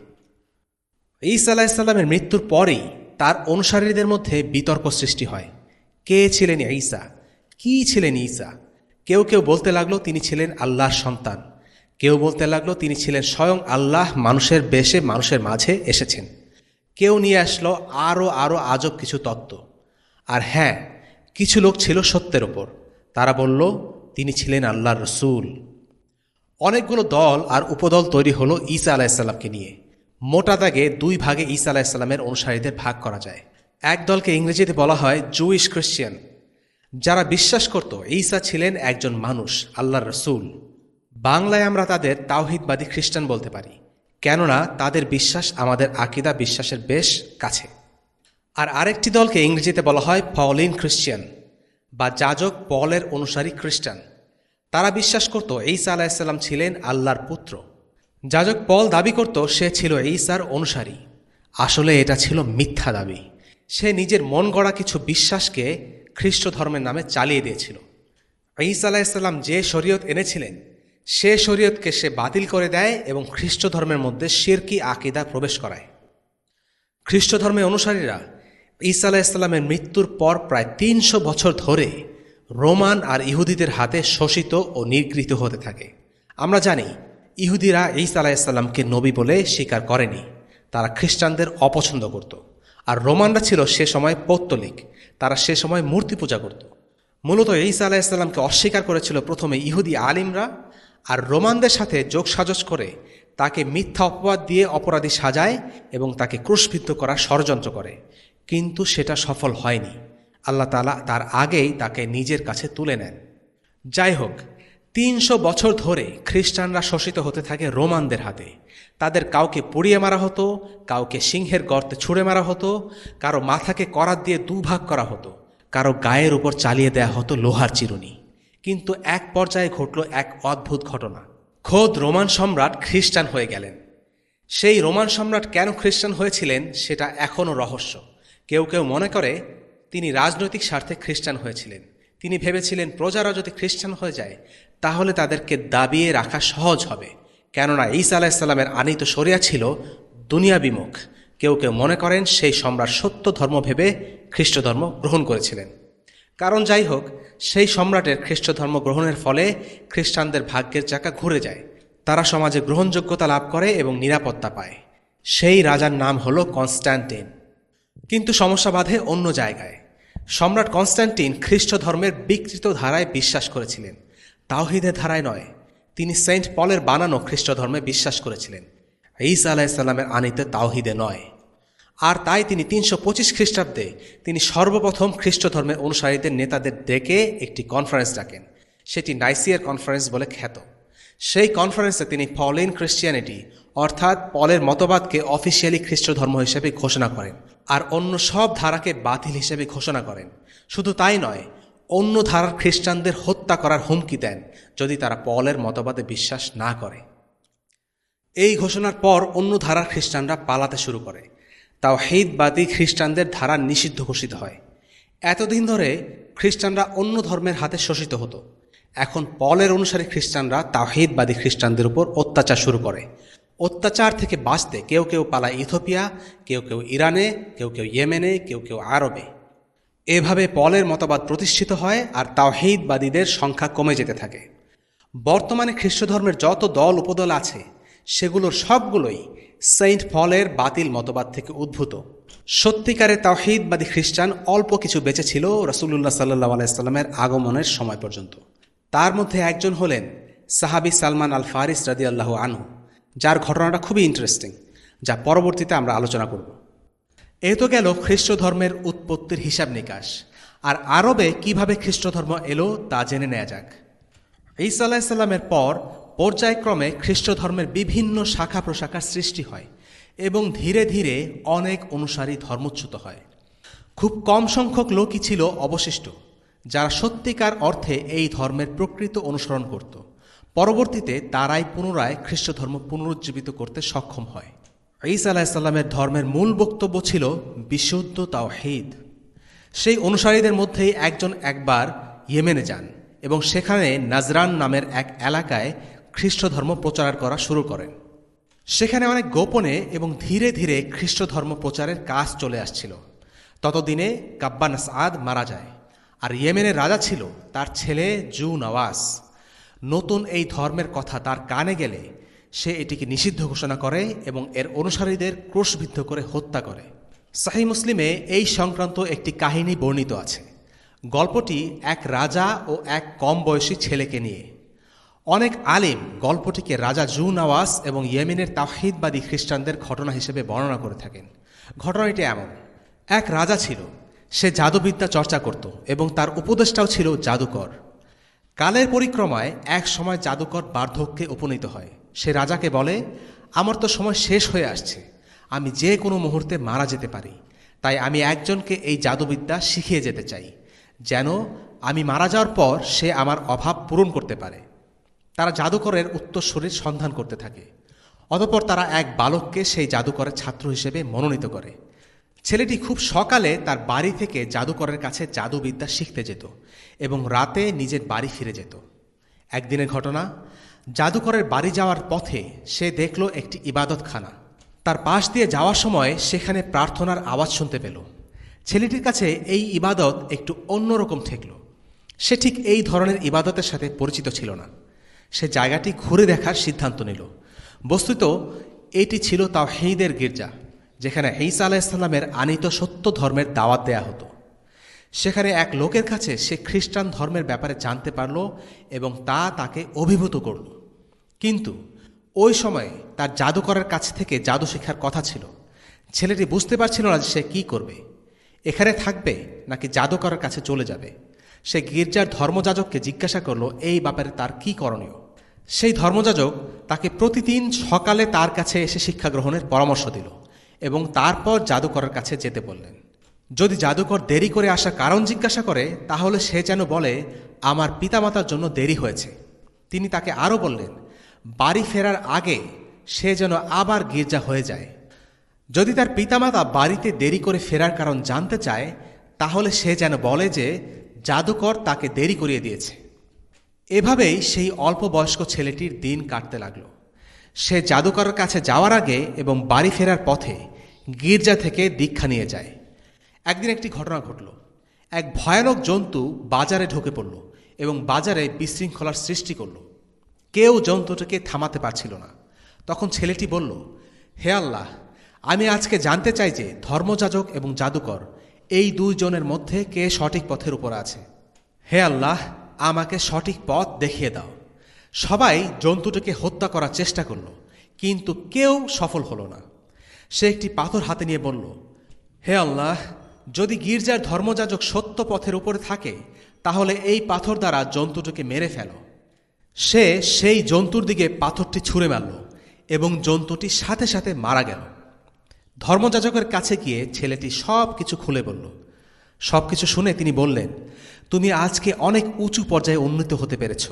ঈসা আলাইসাল্লামের মৃত্যুর পরেই তার অনুসারীদের মধ্যে বিতর্ক সৃষ্টি হয়। কে ছিলেন ঈসা? কি ছিলেন ঈসা? কেউ কেউ বলতে লাগলো তিনি ছিলেন আল্লাহর সন্তান, কেউ বলতে লাগলো তিনি ছিলেন স্বয়ং আল্লাহ মানুষের বেশে মানুষের মাঝে এসেছেন। কেউ নিয়ে আসলো আরও আরও আজব কিছু তত্ত্ব। আর হ্যাঁ, কিছু লোক ছিল সত্যের ওপর। তারা বলল তিনি ছিলেন আল্লাহর রসুল। অনেকগুলো দল আর উপদল তৈরি হলো ঈসা আলাইসাল্লামকে নিয়ে। মোটা দাগে দুই ভাগে ঈসা আলাইহিসসালামের অনুসারীদের ভাগ করা যায়। এক দলকে ইংরেজিতে বলা হয় জুইশ খ্রিস্টিয়ান, যারা বিশ্বাস করত ঈসা ছিলেন একজন মানুষ, আল্লাহর রসূল। বাংলায় আমরা তাদের তাওহীদবাদী খ্রিস্টান বলতে পারি, কেননা তাদের বিশ্বাস আমাদের আকীদা বিশ্বাসের বেশ কাছে। আর আরেকটি দলকে ইংরেজিতে বলা হয় পলিন খ্রিস্টিয়ান বা যাজক পলের অনুসারী খ্রিস্টান। তারা বিশ্বাস করত ঈসা আলাইহিসসালাম ছিলেন আল্লাহর পুত্র। যাজক পল দাবি করত সে ছিল ঈসার অনুসারী। আসলে এটা ছিল মিথ্যা দাবি। সে নিজের মন গড়া কিছু বিশ্বাসকে খ্রিস্ট ধর্মের নামে চালিয়ে দিয়েছিল। ঈসা আলাইহিসসালাম যে শরীয়ত এনেছিলেন সে শরীয়তকে সে বাতিল করে দেয় এবং খ্রিস্ট ধর্মের মধ্যে শিরকি আকীদা প্রবেশ করায়। খ্রিস্ট ধর্মের অনুসারীরা ঈসা আলাইহিসসালামের মৃত্যুর পর প্রায় তিনশো বছর ধরে রোমান আর ইহুদিদের হাতে শোষিত ও নিগৃহীত হতে থাকে। আমরা জানি ইহুদিরা ঈসা আলাইহিসসালামকে নবী বলে স্বীকার করেনি, তারা খ্রিস্টানদের অপছন্দ করত। আর রোমানরা ছিল সে সময় পৌত্তলিক, তারা সে সময় মূর্তি পূজা করত। মূলত ঈসা আলাইহিসসালামকে অস্বীকার করেছিল প্রথমে ইহুদি আলিমরা, আর রোমানদের সাথে যোগসাজশ করে তাকে মিথ্যা অপবাদ দিয়ে অপরাধী সাজায় এবং তাকে ক্রুশবিদ্ধ করার ষড়যন্ত্র করে, কিন্তু সেটা সফল হয়নি। আল্লাহ তাআলা তার আগেই তাকে নিজের কাছে তুলে নেন। যাই হোক, তিনশো বছর ধরে খ্রিস্টানরা শোষিত হতে থাকে রোমানদের হাতে। তাদের কাউকে পুড়িয়ে মারা হতো, কাউকে সিংহের গর্তে ছুঁড়ে মারা হতো, কারো মাথাকে করাত দিয়ে দুভাগ করা হতো, কারো গায়ের উপর চালিয়ে দেয়া হতো লোহার চিরুনি। কিন্তু এক পর্যায়ে ঘটল এক অদ্ভুত ঘটনা। খোদ রোমান সম্রাট খ্রিস্টান হয়ে গেলেন। সেই রোমান সম্রাট কেন খ্রিস্টান হয়েছিলেন সেটা এখনও রহস্য। কেউ কেউ মনে করে তিনি রাজনৈতিক স্বার্থে খ্রিস্টান হয়েছিলেন। তিনি ভেবেছিলেন প্রজারা যদি খ্রিস্টান হয়ে যায় তাহলে তাদেরকে দাবিয়ে রাখা সহজ হবে, কেননা ঈসা আলাইহিসসালামের আনীত শরিয়া ছিল দুনিয়া বিমুখ। কেউ কেউ মনে করেন সেই সম্রাট সত্য ধর্ম ভেবে খ্রিস্ট ধর্ম গ্রহণ করেছিলেন। কারণ যাই হোক, সেই সম্রাটের খ্রিস্ট ধর্ম গ্রহণের ফলে খ্রিস্টানদের ভাগ্যের চাকা ঘুরে যায়। তারা সমাজে গ্রহণযোগ্যতা লাভ করে এবং নিরাপত্তা পায়। সেই রাজার নাম হলো কনস্ট্যান্টিন। কিন্তু সমস্যা বাধে অন্য জায়গায়। সম্রাট কনস্ট্যান্টিন খ্রিস্ট ধর্মের বিকৃত ধারায় বিশ্বাস করেছিলেন, তাওহীদের ধারায় নয়। তিনি সেন্ট পলের বানানো খ্রিস্ট ধর্মে বিশ্বাস করেছিলেন, ঈসা আলাইহিসসালামের আনীত তাওহীদে নয়। আর তাই তিনি তিনশো পঁচিশ খ্রিস্টাব্দে তিনি সর্বপ্রথম খ্রিস্ট ধর্মের অনুসারীদের নেতাদের ডেকে একটি কনফারেন্স ডাকেন। সেটি নাইসিয়ার কনফারেন্স বলে খ্যাত। সেই কনফারেন্সে তিনি পলিন খ্রিস্টিয়ানিটি অর্থাৎ পলের মতবাদকে অফিসিয়ালি খ্রিস্ট ধর্ম হিসেবে ঘোষণা করেন আর অন্য সব ধারাকে বাতিল হিসেবে ঘোষণা করেন। শুধু তাই নয়, অন্য ধারার খ্রিস্টানদের হত্যা করার হুমকি দেন যদি তারা পলের মতবাদে বিশ্বাস না করে। এই ঘোষণার পর অন্য ধারার খ্রিস্টানরা পালাতে শুরু করে। তাওহীদবাদী খ্রিস্টানদের ধারা নিষিদ্ধ ঘোষিত হয়। এতদিন ধরে খ্রিস্টানরা অন্য ধর্মের হাতে শোষিত হতো। এখন পলের অনুসারী খ্রিস্টানরা তাওহীদবাদী খ্রিস্টানদের উপর অত্যাচার শুরু করে। অত্যাচার থেকে বাঁচতে কেউ কেউ পালায় ইথিওপিয়া, কেউ কেউ ইরানে, কেউ কেউ ইয়েমেনে, কেউ কেউ আরবে। এভাবে পলের মতবাদ প্রতিষ্ঠিত হয় আর তাওহীদবাদীদের সংখ্যা কমে যেতে থাকে। বর্তমানে খ্রিস্ট ধর্মের যত দল উপদল আছে সেগুলোর সবগুলোই সেন্ট পলের বাতিল মতবাদ থেকে উদ্ভূত। সত্যিকারের তাওহীদবাদী খ্রিস্টান অল্প কিছু বেঁচে ছিল রাসূলুল্লাহ সাল্লাল্লাহু আলাইহি সাল্লামের আগমনের সময় পর্যন্ত। তার মধ্যে একজন হলেন সাহাবী সালমান আল ফারিস রাদিয়াল্লাহু আনহু, যার ঘটনাটা খুবই ইন্টারেস্টিং, যা পরবর্তীতে আমরা আলোচনা করব। এ তো গেল খ্রিস্ট ধর্মের উৎপত্তির হিসাব নিকাশ। আর আরবে কিভাবে খ্রিস্ট ধর্ম এলো তা জেনে নেওয়া যাক। ঈসা আলাইহিস সালামের পর পর্যায়ক্রমে খ্রিস্ট ধর্মের বিভিন্ন শাখা প্রশাখার সৃষ্টি হয় এবং ধীরে ধীরে অনেক অনুসারী ধর্মচ্যুত হয়। খুব কম সংখ্যক লোকই ছিল অবশিষ্ট যারা সত্যিকার অর্থে এই ধর্মের প্রকৃত অনুসরণ করত। পরবর্তীতে তারাই পুনরায় খ্রিস্ট ধর্ম পুনরুজ্জীবিত করতে সক্ষম হয়। ঈসা আলাইহিস সালামের ধর্মের মূল বক্তব্য ছিল বিশুদ্ধ তাওহীদ। সেই অনুসারীদের মধ্যেই একজন একবার ইয়েমেনে যান এবং সেখানে নাজরান নামের এক এলাকায় খ্রিস্ট ধর্ম প্রচার করা শুরু করেন। সেখানে অনেক গোপনে এবং ধীরে ধীরে খ্রিস্ট ধর্ম প্রচারের কাজ চলে আসছিল। ততদিনে কাব্বান আসাদ মারা যায় আর ইয়েমেনের রাজা ছিল তার ছেলে জু নওয়াস। নতুন এই ধর্মের কথা তার কানে গেলে সে এটিকে নিষিদ্ধ ঘোষণা করে এবং এর অনুসারীদের ক্রুশবিদ্ধ করে হত্যা করে। সহিহ মুসলিমে এই সংক্রান্ত একটি কাহিনী বর্ণিত আছে। গল্পটি এক রাজা ও এক কম বয়সী ছেলেকে নিয়ে। অনেক আলিম গল্পটিকে রাজা জু নওয়াজ এবং ইয়েমেনের তাওহীদবাদী খ্রিস্টানদের ঘটনা হিসেবে বর্ণনা করে থাকেন। ঘটনাটি এমন: এক রাজা ছিল, সে জাদুবিদ্যা চর্চা করত এবং তার উপদেষ্টাও ছিল জাদুকর। কালের পরিক্রমায় এক সময় জাদুকর বার্ধক্যে উপনীত হয়। সে রাজাকে বলে, আমার তো সময় শেষ হয়ে আসছে, আমি যে কোনো মুহূর্তে মারা যেতে পারি, তাই আমি একজনকে এই জাদুবিদ্যা শিখিয়ে যেতে চাই, যেন আমি মারা যাওয়ার পর সে আমার অভাব পূরণ করতে পারে। তারা জাদুকরের উত্তরসূরির সন্ধান করতে থাকে। অতঃপর তারা এক বালককে সেই জাদুকরের ছাত্র হিসেবে মনোনীত করে। ছেলেটি খুব সকালে তার বাড়ি থেকে জাদুকরের কাছে জাদুবিদ্যা শিখতে যেত এবং রাতে নিজের বাড়ি ফিরে যেত। একদিনের ঘটনা, জাদুকরের বাড়ি যাওয়ার পথে সে দেখল একটি ইবাদতখানা। তার পাশ দিয়ে যাওয়ার সময় সেখানে প্রার্থনার আওয়াজ শুনতে পেল। ছেলেটির কাছে এই ইবাদত একটু অন্যরকম ঠেকল। সে ঠিক এই ধরনের ইবাদতের সাথে পরিচিত ছিল না। সে জায়গাটি ঘুরে দেখার সিদ্ধান্ত নিল। বস্তুত এটি ছিল তাওহীদের গির্জা, যেখানে ঈসা আলাইহিস সালামের আনীত সত্য ধর্মের দাওয়াত দেয়া হতো। সেখানে এক লোকের কাছে সে খ্রিস্টান ধর্মের ব্যাপারে জানতে পারল এবং তা তাকে অভিভূত করল। কিন্তু ওই সময়ে তার জাদুকরের কাছ থেকে জাদু শেখার কথা ছিল। ছেলেটি বুঝতে পারছিল না যে সে কী করবে, এখানে থাকবে নাকি জাদুকরের কাছে চলে যাবে। সে গির্জার ধর্মযাজককে জিজ্ঞাসা করল এই ব্যাপারে তার কী করণীয়। সেই ধর্মযাজক তাকে প্রতিদিন সকালে তার কাছে এসে শিক্ষা গ্রহণের পরামর্শ দিল এবং তারপর জাদুকরের কাছে যেতে বললেন। যদি জাদুকর দেরি করে আসার কারণ জিজ্ঞাসা করে, তাহলে সে যেন বলে আমার পিতামাতার জন্য দেরি হয়েছে। তিনি তাকে আরও বললেন, বাড়ি ফেরার আগে সে যেন আবার গির্জা হয়ে যায়। যদি তার পিতামাতা বাড়িতে দেরি করে ফেরার কারণ জানতে চায়, তাহলে সে যেন বলে যে জাদুকর তাকে দেরি করিয়ে দিয়েছে। এভাবেই সেই অল্প বয়স্ক ছেলেটির দিন কাটতে লাগল। সে জাদুকরের কাছে যাওয়ার আগে এবং বাড়ি ফেরার পথে গির্জা থেকে দীক্ষা নিয়ে যায়। একদিন একটি ঘটনা ঘটল। এক ভয়ানক জন্তু বাজারে ঢুকে পড়ল এবং বাজারে বিশৃঙ্খলার সৃষ্টি করল। কেউ জন্তুটিকে থামাতে পারছিল না। তখন ছেলেটি বলল, হে আল্লাহ, আমি আজকে জানতে চাই যে ধর্মযাজক এবং জাদুকর এই দুইজনের মধ্যে কে সঠিক পথের উপর আছে। হে আল্লাহ, আমাকে সঠিক পথ দেখিয়ে দাও। সবাই জন্তুটিকে হত্যা করার চেষ্টা করল, কিন্তু কেউ সফল হলো না। সে একটি পাথর হাতে নিয়ে বলল, হে আল্লাহ, যদি গির্জার ধর্মযাজক সত্য পথের উপরে থাকে, তাহলে এই পাথর দ্বারা জন্তুটিকে মেরে ফেলো। সে সেই জন্তুর দিকে পাথরটি ছুঁড়ে মারল এবং জন্তুটি সাথে সাথে মারা গেল। ধর্মযাজকের কাছে গিয়ে ছেলেটি সব কিছু খুলে বলল। সব কিছু শুনে তিনি বললেন, তুমি আজকে অনেক উঁচু পর্যায়ে উন্নীত হতে পেরেছ।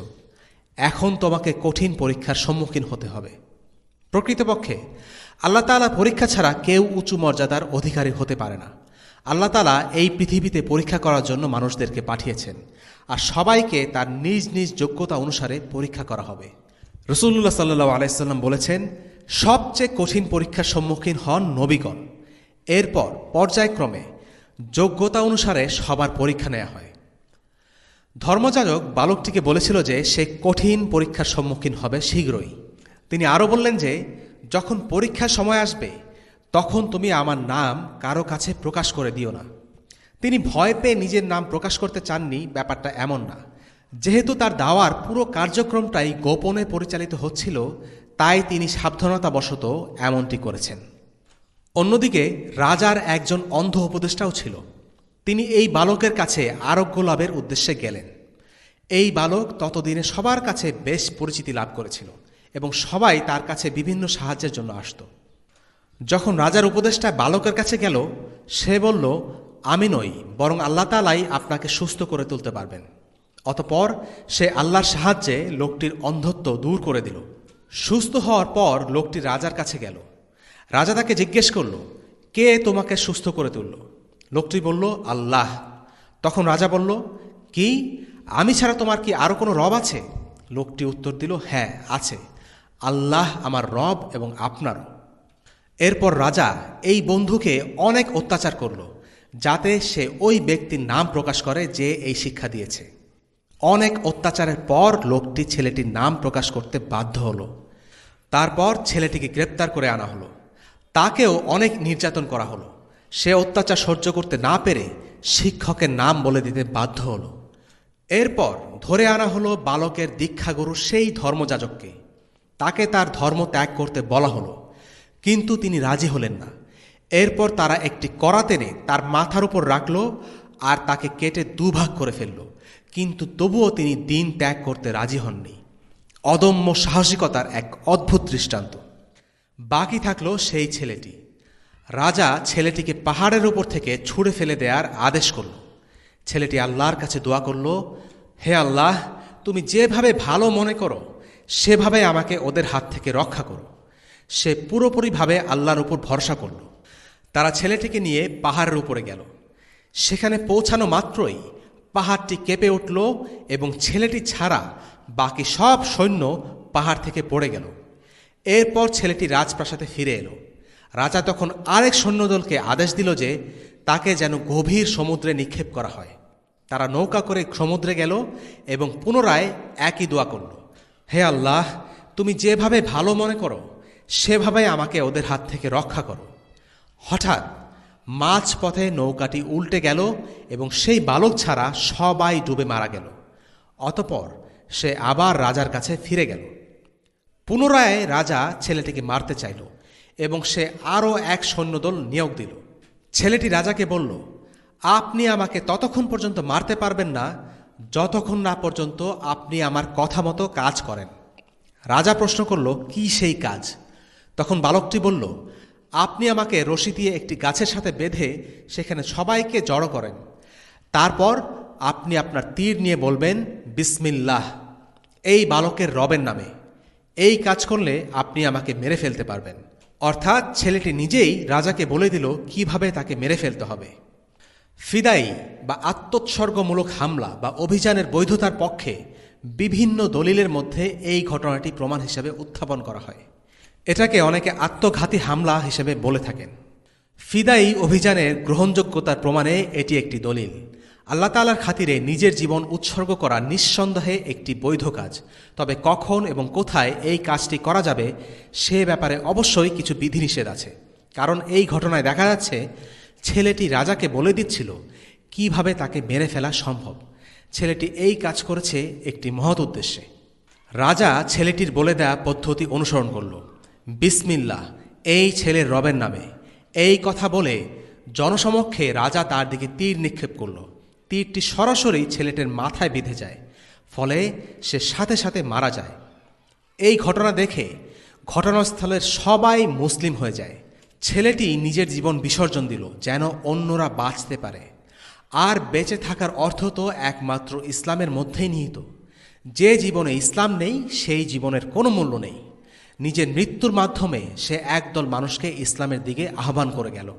এখন তোমাকে কঠিন পরীক্ষার সম্মুখীন হতে হবে। প্রকৃতপক্ষে আল্লাহ তাআলা পরীক্ষা ছাড়া কেউ উঁচু মর্যাদার অধিকারী হতে পারে না। আল্লাহ তাআলা এই পৃথিবীতে পরীক্ষা করার জন্য মানুষদেরকে পাঠিয়েছেন, আর সবাইকে তার নিজ নিজ যোগ্যতা অনুসারে পরীক্ষা করা হবে। রাসূলুল্লাহ সাল্লাল্লাহু আলাইহি সাল্লাম বলেছেন, সবচেয়ে কঠিন পরীক্ষার সম্মুখীন হন নবীগণ। এরপর পর্যায়ক্রমে যোগ্যতা অনুসারে সবার পরীক্ষা নেওয়া হয়। ধর্মযাজক বালকটিকে বলেছিল যে সে কঠিন পরীক্ষার সম্মুখীন হবে শীঘ্রই। তিনি আরও বললেন যে যখন পরীক্ষার সময় আসবে, তখন তুমি আমার নাম কারো কাছে প্রকাশ করে দিও না। তিনি ভয় পেয়ে নিজের নাম প্রকাশ করতে চাননি, ব্যাপারটা এমন না। যেহেতু তার দাওয়ার পুরো কার্যক্রমটাই গোপনে পরিচালিত হচ্ছিল, তাই তিনি সাবধানতাবশত এমনটি করেছেন। অন্যদিকে রাজার একজন অন্ধ উপদেষ্টাও ছিল। তিনি এই বালকের কাছে আরোগ্য লাভের উদ্দেশ্যে গেলেন। এই বালক ততদিনে সবার কাছে বেশ পরিচিতি লাভ করেছিল এবং সবাই তার কাছে বিভিন্ন সাহায্যের জন্য আসত। যখন রাজার উপদেষ্টা বালকের কাছে গেল, সে বলল, আমি নই, বরং আল্লাহ তাআলাই আপনাকে সুস্থ করে তুলতে পারবেন। অতঃপর সে আল্লাহর সাহায্যে লোকটির অন্ধত্ব দূর করে দিল। সুস্থ হওয়ার পর লোকটি রাজার কাছে গেল। রাজা তাকে জিজ্ঞেস করল, কে তোমাকে সুস্থ করে তুলল? লোকটি বলল, আল্লাহ। তখন রাজা বলল, কি, আমি ছাড়া তোমার কি আরও কোনো রব আছে? লোকটি উত্তর দিল, হ্যাঁ আছে, আল্লাহ আমার রব এবং আপনারও। এরপর রাজা এই বন্ধুকে অনেক অত্যাচার করল, যাতে সে ওই ব্যক্তির নাম প্রকাশ করে যে এই শিক্ষা দিয়েছে। অনেক অত্যাচারের পর লোকটি ছেলেটির নাম প্রকাশ করতে বাধ্য হলো। তারপর ছেলেটিকে গ্রেপ্তার করে আনা হলো। তাকেও অনেক নির্যাতন করা হলো। সে অত্যাচার সহ্য করতে না পেরে শিক্ষকের নাম বলে দিতে বাধ্য হলো। এরপর ধরে আনা হলো বালকের দীক্ষাগুরু সেই ধর্মযাজককে। তাকে তার ধর্ম ত্যাগ করতে বলা হলো, কিন্তু তিনি রাজি হলেন না। এরপর তারা একটি কড়া টেনে তার মাথার উপর রাখল আর তাকে কেটে দুভাগ করে ফেলল, কিন্তু তবুও তিনি দিন ত্যাগ করতে রাজি হননি। অদম্য সাহসিকতার এক অদ্ভুত দৃষ্টান্ত। বাকি থাকলো সেই ছেলেটি। রাজা ছেলেটিকে পাহাড়ের উপর থেকে ছুঁড়ে ফেলে দেওয়ার আদেশ করল। ছেলেটি আল্লাহর কাছে দোয়া করল, হে আল্লাহ, তুমি যেভাবে ভালো মনে করো সেভাবে আমাকে ওদের হাত থেকে রক্ষা করো। সে পুরোপুরিভাবে আল্লাহর উপর ভরসা করল। তারা ছেলেটিকে নিয়ে পাহাড়ের উপরে গেল। সেখানে পৌঁছানো মাত্রই পাহাড়টি কেঁপে উঠল এবং ছেলেটি ছাড়া বাকি সব সৈন্য পাহাড় থেকে পড়ে গেল। এরপর ছেলেটি রাজপ্রাসাদে ফিরে এলো। রাজা তখন আরেক সৈন্যদলকে আদেশ দিল যে তাকে যেন গভীর সমুদ্রে নিক্ষেপ করা হয়। তারা নৌকা করে সমুদ্রে গেল এবং পুনরায় একই দোয়া করল, হে আল্লাহ, তুমি যেভাবে ভালো মনে করো সেভাবে আমাকে ওদের হাত থেকে রক্ষা করো। হঠাৎ মাঝপথে নৌকাটি উল্টে গেল এবং সেই বালক ছাড়া সবাই ডুবে মারা গেল। অতঃপর সে আবার রাজার কাছে ফিরে গেল। পুনরায় রাজা ছেলেটিকে মারতে চাইল এবং সে আরও এক সৈন্যদল নিয়োগ দিল। ছেলেটি রাজাকে বলল, আপনি আমাকে ততক্ষণ পর্যন্ত মারতে পারবেন না যতক্ষণ না পর্যন্ত আপনি আমার কথা মতো কাজ করেন। রাজা প্রশ্ন করল, কি সেই কাজ? তখন বালকটি বলল, আপনি আমাকে রশি দিয়ে একটি গাছের সাথে বেঁধে সেখানে সবাইকে জড়ো করেন। তারপর আপনি আপনার তীর নিয়ে বলবেন, বিসমিল্লাহ, এই বালকের রবের নামে। এই কাজ করলে আপনি আমাকে মেরে ফেলতে পারবেন। অর্থাৎ ছেলেটি নিজেই রাজাকে বলে দিল কিভাবে তাকে মেরে ফেলতে হবে। ফিদাই বা আত্মোৎসর্গমূলক হামলা বা অভিযানের বৈধতার পক্ষে বিভিন্ন দলিলের মধ্যে এই ঘটনাটি প্রমাণ হিসেবে উত্থাপন করা হয়। এটাকে অনেকে আত্মঘাতী হামলা হিসেবে বলে থাকেন। ফিদাই অভিযানের গ্রহণযোগ্যতার প্রমাণে এটি একটি দলিল। আল্লাহ তাআলার খাতিরে নিজের জীবন উৎসর্গ করা নিঃসন্দেহে একটি বৈধ কাজ। তবে কখন এবং কোথায় এই কাজটি করা যাবে সে ব্যাপারে অবশ্যই কিছু বিধিনিষেধ আছে। কারণ এই ঘটনায় দেখা যাচ্ছে ছেলেটি রাজাকে বলে দিচ্ছিল কিভাবে তাকে মেরে ফেলা সম্ভব। ছেলেটি এই কাজ করেছে একটি মহৎ উদ্দেশ্যে। রাজা ছেলেটির বলে দেয়া পদ্ধতি অনুসরণ করল। বিসমিল্লাহ, এই ছেলের রবের নামে। এই কথা বলে জনসমক্ষে রাজা তার দিকে তীর নিক্ষেপ করল। তীরটি সরাসরি ছেলেটির মাথায় বিঁধে যায়, ফলে সে সাথে সাথে মারা যায়। এই ঘটনা দেখে ঘটনাস্থলের সবাই মুসলিম হয়ে যায়। ছেলেটি নিজের জীবন বিসর্জন দিল যেন অন্যরা বাঁচতে পারে। আর বেঁচে থাকার অর্থ তো একমাত্র ইসলামের মধ্যেই নিহিত। যে জীবনে ইসলাম নেই সেই জীবনের কোনো মূল্য নেই। নিজের মৃত্যুর মাধ্যমে সে একদল মানুষকে ইসলামের দিকে আহ্বান করে গেল।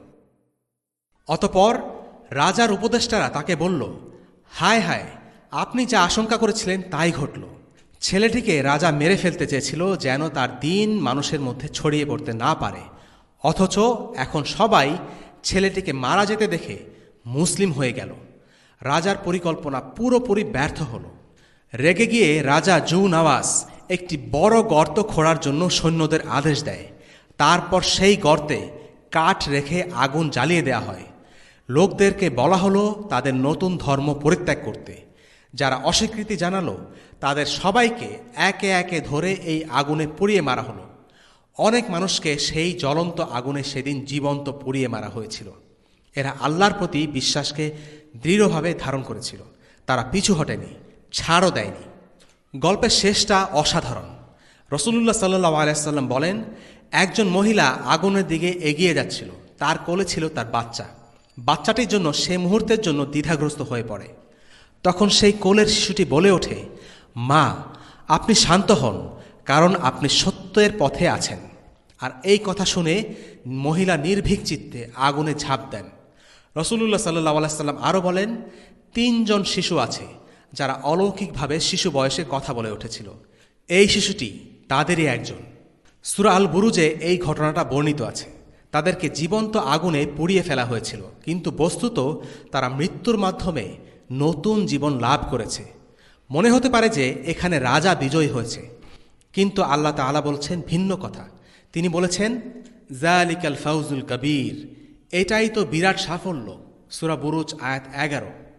অতঃপর রাজার উপদেষ্টারা তাকে বলল, হায় হায়, আপনি যা আশঙ্কা করেছিলেন তাই ঘটল। ছেলেটিকে রাজা মেরে ফেলতে চেয়েছিল যেন তার দিন মানুষের মধ্যে ছড়িয়ে পড়তে না পারে, অথচ এখন সবাই ছেলেটিকে মারা যেতে দেখে মুসলিম হয়ে গেল। রাজার পরিকল্পনা পুরোপুরি ব্যর্থ হল। রেগে গিয়ে রাজা জু নওয়াজ একটি বড় গর্ত খোঁড়ার জন্য সৈন্যদের আদেশ দেয়। তারপর সেই গর্তে কাঠ রেখে আগুন জ্বালিয়ে দেয়া হয়। লোকদেরকে বলা হলো তাদের নতুন ধর্ম পরিত্যাগ করতে। যারা অস্বীকৃতি জানালো তাদের সবাইকে একে একে ধরে এই আগুনে পুড়িয়ে মারা হলো। অনেক মানুষকে সেই জ্বলন্ত আগুনে সেদিন জীবন্ত পুড়িয়ে মারা হয়েছিল। এরা আল্লাহর প্রতি বিশ্বাসকে দৃঢ়ভাবে ধারণ করেছিল। তারা পিছু হটেনি, ছাড়ও দেয়নি। গল্পের শেষটা অসাধারণ। রাসূলুল্লাহ সাল্লাল্লাহু আলাইহি সাল্লাম বলেন, একজন মহিলা আগুনের দিকে এগিয়ে যাচ্ছিল। তার কোলে ছিল তার বাচ্চা। বাচ্চাটির জন্য সে মুহূর্তের জন্য দ্বিধাগ্রস্ত হয়ে পড়ে। তখন সেই কোলের শিশুটি বলে ওঠে, মা, আপনি শান্ত হন, কারণ আপনি সত্যের পথে আছেন। আর এই কথা শুনে মহিলা নির্ভীক চিত্তে আগুনে ঝাঁপ দেন। রাসূলুল্লাহ সাল্লাল্লাহু আলাইহি সাল্লাম আরও বলেন, তিনজন শিশু আছে যারা অলৌকিকভাবে শিশু বয়সে কথা বলে উঠেছিল। এই শিশুটি তাদেরই একজন। সূরা আল বুরুজে এই ঘটনাটা বর্ণিত আছে। তাদেরকে জীবন্ত আগুনে পুড়িয়ে ফেলা হয়েছিল, কিন্তু বস্তুত তারা মৃত্যুর মাধ্যমে নতুন জীবন লাভ করেছে। মনে হতে পারে যে এখানে রাজা বিজয়ী হয়েছে, কিন্তু আল্লাহ তাআলা বলছেন ভিন্ন কথা। তিনি বলেছেন, যালিকাল ফাউজুল কবির, এটাই তো বিরাট সাফল্য। সূরা বুরুজ আয়াত এগারো।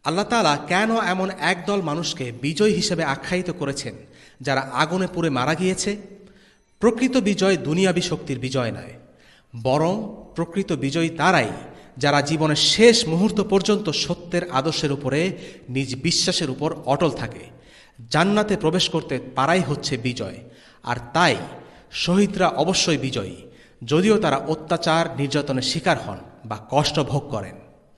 আল্লাহ তাআলা কেন এমন একদল মানুষকে বিজয়ী হিসেবে আখ্যায়িত করেছেন যারা আগুনে পুড়ে মারা গিয়েছে? প্রকৃত বিজয় দুনিয়াবী শক্তির বিজয় নয়, বরং প্রকৃত বিজয়ী তারাই যারা জীবনের শেষ মুহূর্ত পর্যন্ত সত্যের আদর্শের উপরে নিজ বিশ্বাসের উপর অটল থাকে। জান্নাতে প্রবেশ করতে পারাই হচ্ছে বিজয়। আর তাই শহীদরা অবশ্যই বিজয়ী, যদিও তারা অত্যাচার নির্যাতনের শিকার হন বা কষ্ট ভোগ করেন।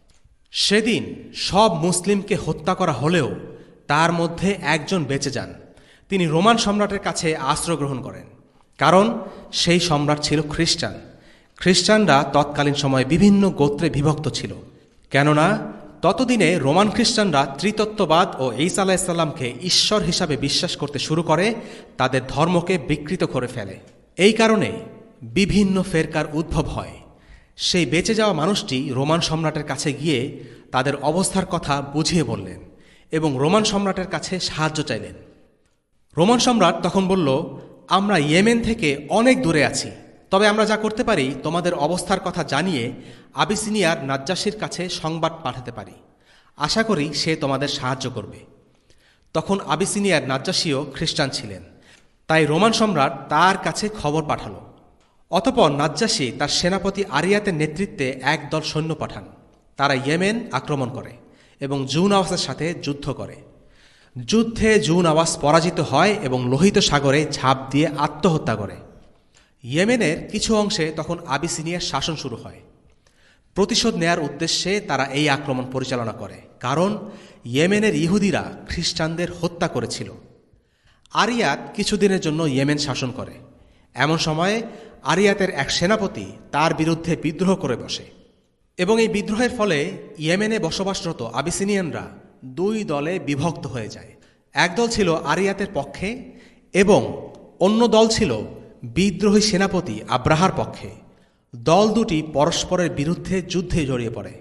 সেদিন সব মুসলিমকে হত্যা করা হলেও তার মধ্যে একজন বেঁচে যান। তিনি রোমান সম্রাটের কাছে আশ্রয় গ্রহণ করেন, কারণ সেই সম্রাট ছিল খ্রিস্টান। খ্রিস্টানরা তৎকালীন সময়ে বিভিন্ন গোত্রে বিভক্ত ছিল, কেননা ততদিনে রোমান খ্রিস্টানরা ত্রিতত্ত্ববাদ ও ঈসা আলাইহিসসালামকে ঈশ্বর হিসাবে বিশ্বাস করতে শুরু করে, তাদের ধর্মকে বিকৃত করে ফেলে। এই কারণে বিভিন্ন ফেরকার উদ্ভব হয়। সেই বেঁচে যাওয়া মানুষটি রোমান সম্রাটের কাছে গিয়ে তাদের অবস্থার কথা বুঝিয়ে বললেন এবং রোমান সম্রাটের কাছে সাহায্য চাইলেন। রোমান সম্রাট তখন বলল, আমরা ইয়েমেন থেকে অনেক দূরে আছি, তবে আমরা যা করতে পারি তোমাদের অবস্থার কথা জানিয়ে আবিসিনিয়ার নাজ্জাশীর কাছে সংবাদ পাঠাতে পারি। আশা করি সে তোমাদের সাহায্য করবে। তখন আবিসিনিয়ার নাজ্জাশীও খ্রিস্টান ছিলেন, তাই রোমান সম্রাট তার কাছে খবর পাঠালো। অতঃপর নাজ্জাশী তার সেনাপতি আরিয়াতের নেতৃত্বে একদল সৈন্য পাঠান। তারা ইয়েমেন আক্রমণ করে এবং জুনাওয়াসের সাথে যুদ্ধ করে। যুদ্ধে জুনাওয়াস পরাজিত হয় এবং লোহিত সাগরে ঝাঁপ দিয়ে আত্মহত্যা করে। ইয়েমেনের কিছু অংশে তখন আবিসিনিয়ার শাসন শুরু হয়। প্রতিশোধ নেয়ার উদ্দেশ্যে তারা এই আক্রমণ পরিচালনা করে, কারণ ইয়েমেনের ইহুদিরা খ্রিস্টানদের হত্যা করেছিল। আরিয়াত কিছুদিনের জন্য ইয়েমেন শাসন করে। এমন সময়ে আরিয়াতের এক সেনাপতি তার বিরুদ্ধে বিদ্রোহ করে বসে এবং এই বিদ্রোহের ফলে ইয়েমেনে বসবাসরত আবিসিনিয়ানরা দুই দলে বিভক্ত হয়ে যায়। একদল ছিল আরিয়াতের পক্ষে এবং অন্য দল ছিল বিদ্রোহী সেনাপতি আব্রাহার পক্ষে। দল দুটি পরস্পরের বিরুদ্ধে যুদ্ধে জড়িয়ে পড়ে।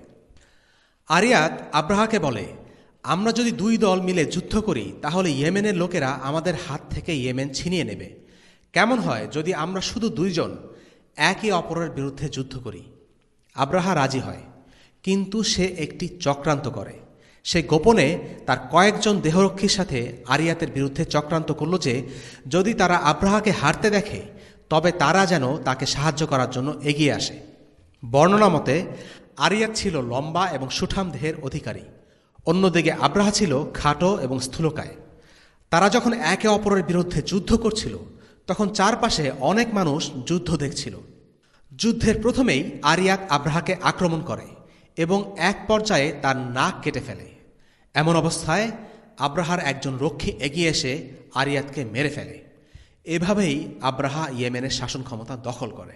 আরিয়াত আব্রাহাকে বলে, আমরা যদি দুই দল মিলে যুদ্ধ করি তাহলে ইয়েমেনের লোকেরা আমাদের হাত থেকে ইয়েমেন ছিনিয়ে নেবে। কেমন হয় যদি আমরা শুধু দুইজন একে অপরের বিরুদ্ধে যুদ্ধ করি? আব্রাহা রাজি হয়, কিন্তু সে একটি চক্রান্ত করে। সে গোপনে তার কয়েকজন দেহরক্ষীর সাথে আরিয়াতের বিরুদ্ধে চক্রান্ত করল যে যদি তারা আব্রাহাকে হারতে দেখে তবে তারা যেন তাকে সাহায্য করার জন্য এগিয়ে আসে। বর্ণনা মতে আরিয়াত ছিল লম্বা এবং সুঠাম দেহের অধিকারী, অন্যদিকে আব্রাহা ছিল খাটো এবং স্থূলকায়। তারা যখন একে অপরের বিরুদ্ধে যুদ্ধ করছিল তখন চারপাশে অনেক মানুষ যুদ্ধ দেখছিল। যুদ্ধের প্রথমেই আরিয়াত আব্রাহাকে আক্রমণ করে এবং এক পর্যায়ে তার নাক কেটে ফেলে। এমন অবস্থায় আব্রাহার একজন রক্ষী এগিয়ে এসে আরিয়াতকে মেরে ফেলে। এভাবেই আব্রাহা ইয়েমেনের শাসন ক্ষমতা দখল করে।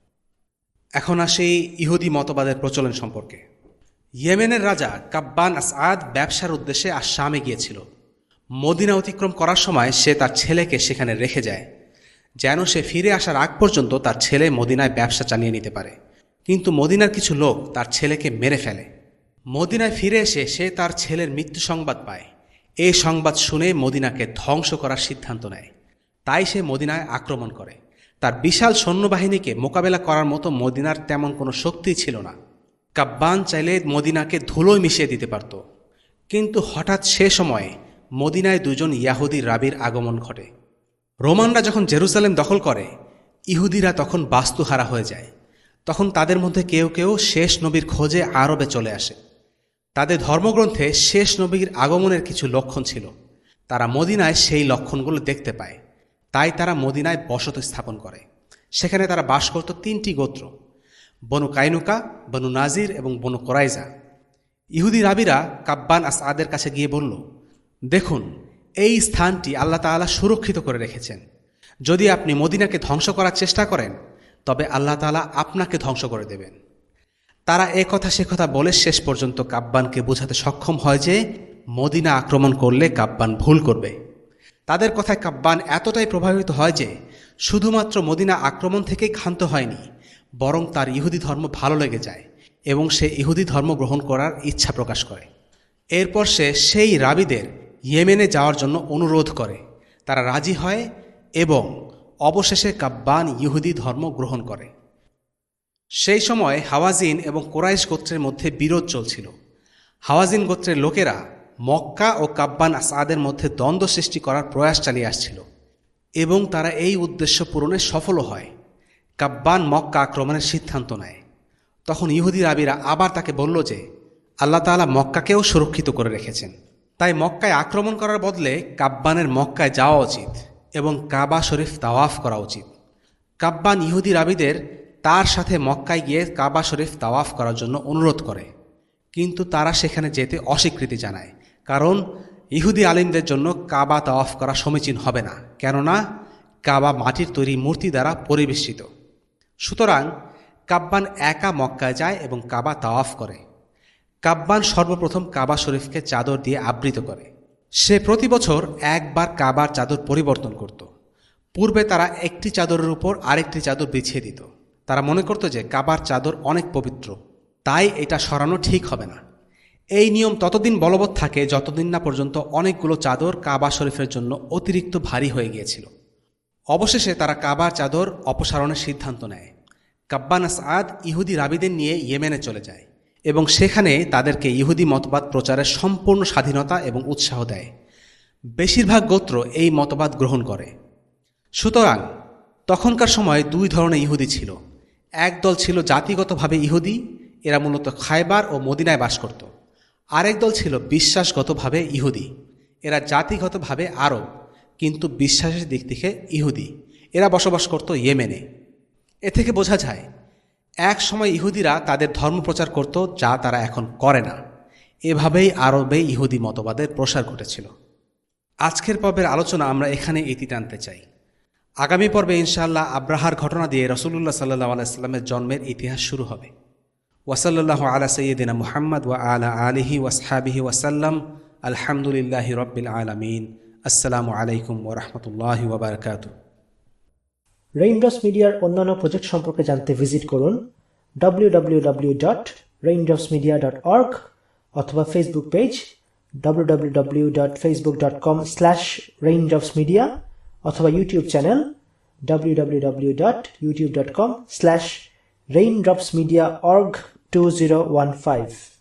এখন আসি ইহুদি মতবাদের প্রচলন সম্পর্কে। ইয়েমেনের রাজা কাব্বান আসআদ ব্যবসার উদ্দেশ্যে আশ-শামে গিয়েছিল। মদিনা অতিক্রম করার সময় সে তার ছেলেকে সেখানে রেখে যায়, যেন সে ফিরে আসার আগ পর্যন্ত তার ছেলে মদিনায় ব্যবসা চালিয়ে নিতে পারে। কিন্তু মদিনার কিছু লোক তার ছেলেকে মেরে ফেলে। মদিনায় ফিরে এসে সে তার ছেলের মৃত্যু সংবাদ পায়। এই সংবাদ শুনে মদিনাকে ধ্বংস করার সিদ্ধান্ত নেয়। তাই সে মদিনায় আক্রমণ করে। তার বিশাল সৈন্যবাহিনীকে মোকাবেলা করার মতো মদিনার তেমন কোনো শক্তি ছিল না। কাব্বান চাইলে মদিনাকে ধুলোয় মিশিয়ে দিতে পারত, কিন্তু হঠাৎ সে সময়ে মদিনায় দুজন ইয়াহুদি রাবির আগমন ঘটে। রোমানরা যখন জেরুজালেম দখল করে, ইহুদিরা তখন বাস্তুহারা হয়ে যায়। তখন তাদের মধ্যে কেউ কেউ শেষ নবীর খোঁজে আরবে চলে আসে। তাদের ধর্মগ্রন্থে শেষ নবীর আগমনের কিছু লক্ষণ ছিল। তারা মদিনায় সেই লক্ষণগুলো দেখতে পায়, তাই তারা মদিনায় বসতি স্থাপন করে। সেখানে তারা বাস করত তিনটি গোত্র, বনু কাইনুকা, বনু নাজির এবং বনু কোরাইজা। ইহুদি রাবিরা কাব্বান আসআদের কাছে গিয়ে বলল, দেখুন, এই স্থানটি আল্লাহ তাআলা সুরক্ষিত করে রেখেছেন। যদি আপনি মদিনাকে ধ্বংস করার চেষ্টা করেন তবে আল্লাহ তাআলা আপনাকে ধ্বংস করে দেবেন। তারা এ কথা সে কথা বলে শেষ পর্যন্ত কাব্বানকে বোঝাতে সক্ষম হয় যে মদিনা আক্রমণ করলে কাব্বান ভুল করবে। তাদের কথায় কাব্বান এতটাই প্রভাবিত হয় যে শুধুমাত্র মদিনা আক্রমণ থেকেই ক্ষান্ত হয়নি, বরং তার ইহুদি ধর্ম ভালো লেগে যায় এবং সে ইহুদি ধর্ম গ্রহণ করার ইচ্ছা প্রকাশ করে। এরপর সে সেই রাবিদের ইয়েমেনে যাওয়ার জন্য অনুরোধ করে। তারা রাজি হয় এবং অবশেষে কাব্বান ইহুদি ধর্ম গ্রহণ করে। সেই সময় হাওয়াজিন এবং কোরাইশ গোত্রের মধ্যে বিরোধ চলছিল। হাওয়াজিন গোত্রের লোকেরা মক্কা ও কাব্বান আসআদের মধ্যে দ্বন্দ্ব সৃষ্টি করার প্রয়াস চালিয়ে আসছিল এবং তারা এই উদ্দেশ্য পূরণে সফলও হয়। কাব্বান মক্কা আক্রমণের সিদ্ধান্ত নেয়। তখন ইহুদি রাবিরা আবার তাকে বলল যে আল্লাহ তাআলা মক্কাকেও সুরক্ষিত করে রেখেছেন, তাই মক্কায় আক্রমণ করার বদলে কাব্বানের মক্কায় যাওয়া উচিত এবং কাবা শরীফ তাওয়াফ করা উচিত। কাব্বান ইহুদি রাবিদের তার সাথে মক্কায় গিয়ে কাবা শরীফ তাওয়াফ করার জন্য অনুরোধ করে, কিন্তু তারা সেখানে যেতে অস্বীকৃতি জানায়, কারণ ইহুদি আলিমদের জন্য কাবা তাওয়াফ করা সমীচীন হবে না, কেননা কাবা মাটির তৈরি মূর্তি দ্বারা পরিবেষ্টিত। সুতরাং কাব্বান একা মক্কায় যায় এবং কাবা তাওয়াফ করে। কাব্বান সর্বপ্রথম কাবা শরীফকে চাদর দিয়ে আবৃত করে। সে প্রতি বছর একবার কাবার চাদর পরিবর্তন করত। পূর্বে তারা একটি চাদরের উপর আরেকটি চাদর বিছিয়ে দিত। তারা মনে করত যে কাবার চাদর অনেক পবিত্র, তাই এটা সরানো ঠিক হবে না। এই নিয়ম ততদিন বলবৎ থাকে যতদিন না পর্যন্ত অনেকগুলো চাদর কাবা শরীফের জন্য অতিরিক্ত ভারী হয়ে গিয়েছিল। অবশেষে তারা কাবার চাদর অপসারণের সিদ্ধান্ত নেয়। কাব্বান আসআদ ইহুদি রাবিদের নিয়ে ইয়েমেনে চলে যায় এবং সেখানে তাদেরকে ইহুদি মতবাদ প্রচারের সম্পূর্ণ স্বাধীনতা এবং উৎসাহ দেয়। বেশিরভাগ গোত্র এই মতবাদ গ্রহণ করে। সুতরাং তখনকার সময় দুই ধরনের ইহুদি ছিল। এক দল ছিল জাতিগতভাবে ইহুদি, এরা মূলত খায়বার ও মদিনায় বাস করত। আরেক দল ছিল বিশ্বাসগতভাবে ইহুদি, এরা জাতিগতভাবে আরব কিন্তু বিশ্বাসের দিক থেকে ইহুদি, এরা বসবাস করত ইয়েমেনে। এ থেকে বোঝা যায় এক সময় ইহুদিরা তাদের ধর্ম প্রচার করত, যা তারা এখন করে না। এভাবেই আরবে ইহুদি মতবাদের প্রসার ঘটেছিল। আজকের পর্বের আলোচনা আমরা এখানে ইতি টানতে চাই। আগামী পর্বে ইনশাআল্লাহ আব্রাহার ঘটনা দিয়ে রাসূলুল্লাহ সাল্লাল্লাহু আলাইহি ওয়াসাল্লামের জন্মের ইতিহাস শুরু হবে। ওয়াসাল্লাল্লাহু আলা সাইয়্যিদিনা মুহাম্মদ ওয়া আলা আলিহি ওয়াসহাবিহি ওয়াসাল্লাম। আলহামদুলিল্লাহি রাব্বিল আলামিন। আসসালামু আলাইকুম ওয়া রাহমাতুল্লাহি ওয়া বারাকাতুহু। রেইনড্রপস মিডিয়ার অন্যান্য প্রজেক্ট সম্পর্কে জানতে ভিজিট করুন W W W dot raindrops media dot org অথবা Facebook page W W W dot Facebook dot com slash raindrops media অথবা YouTube channel W W W dot YouTube dot com slash raindrops media org two zero one five.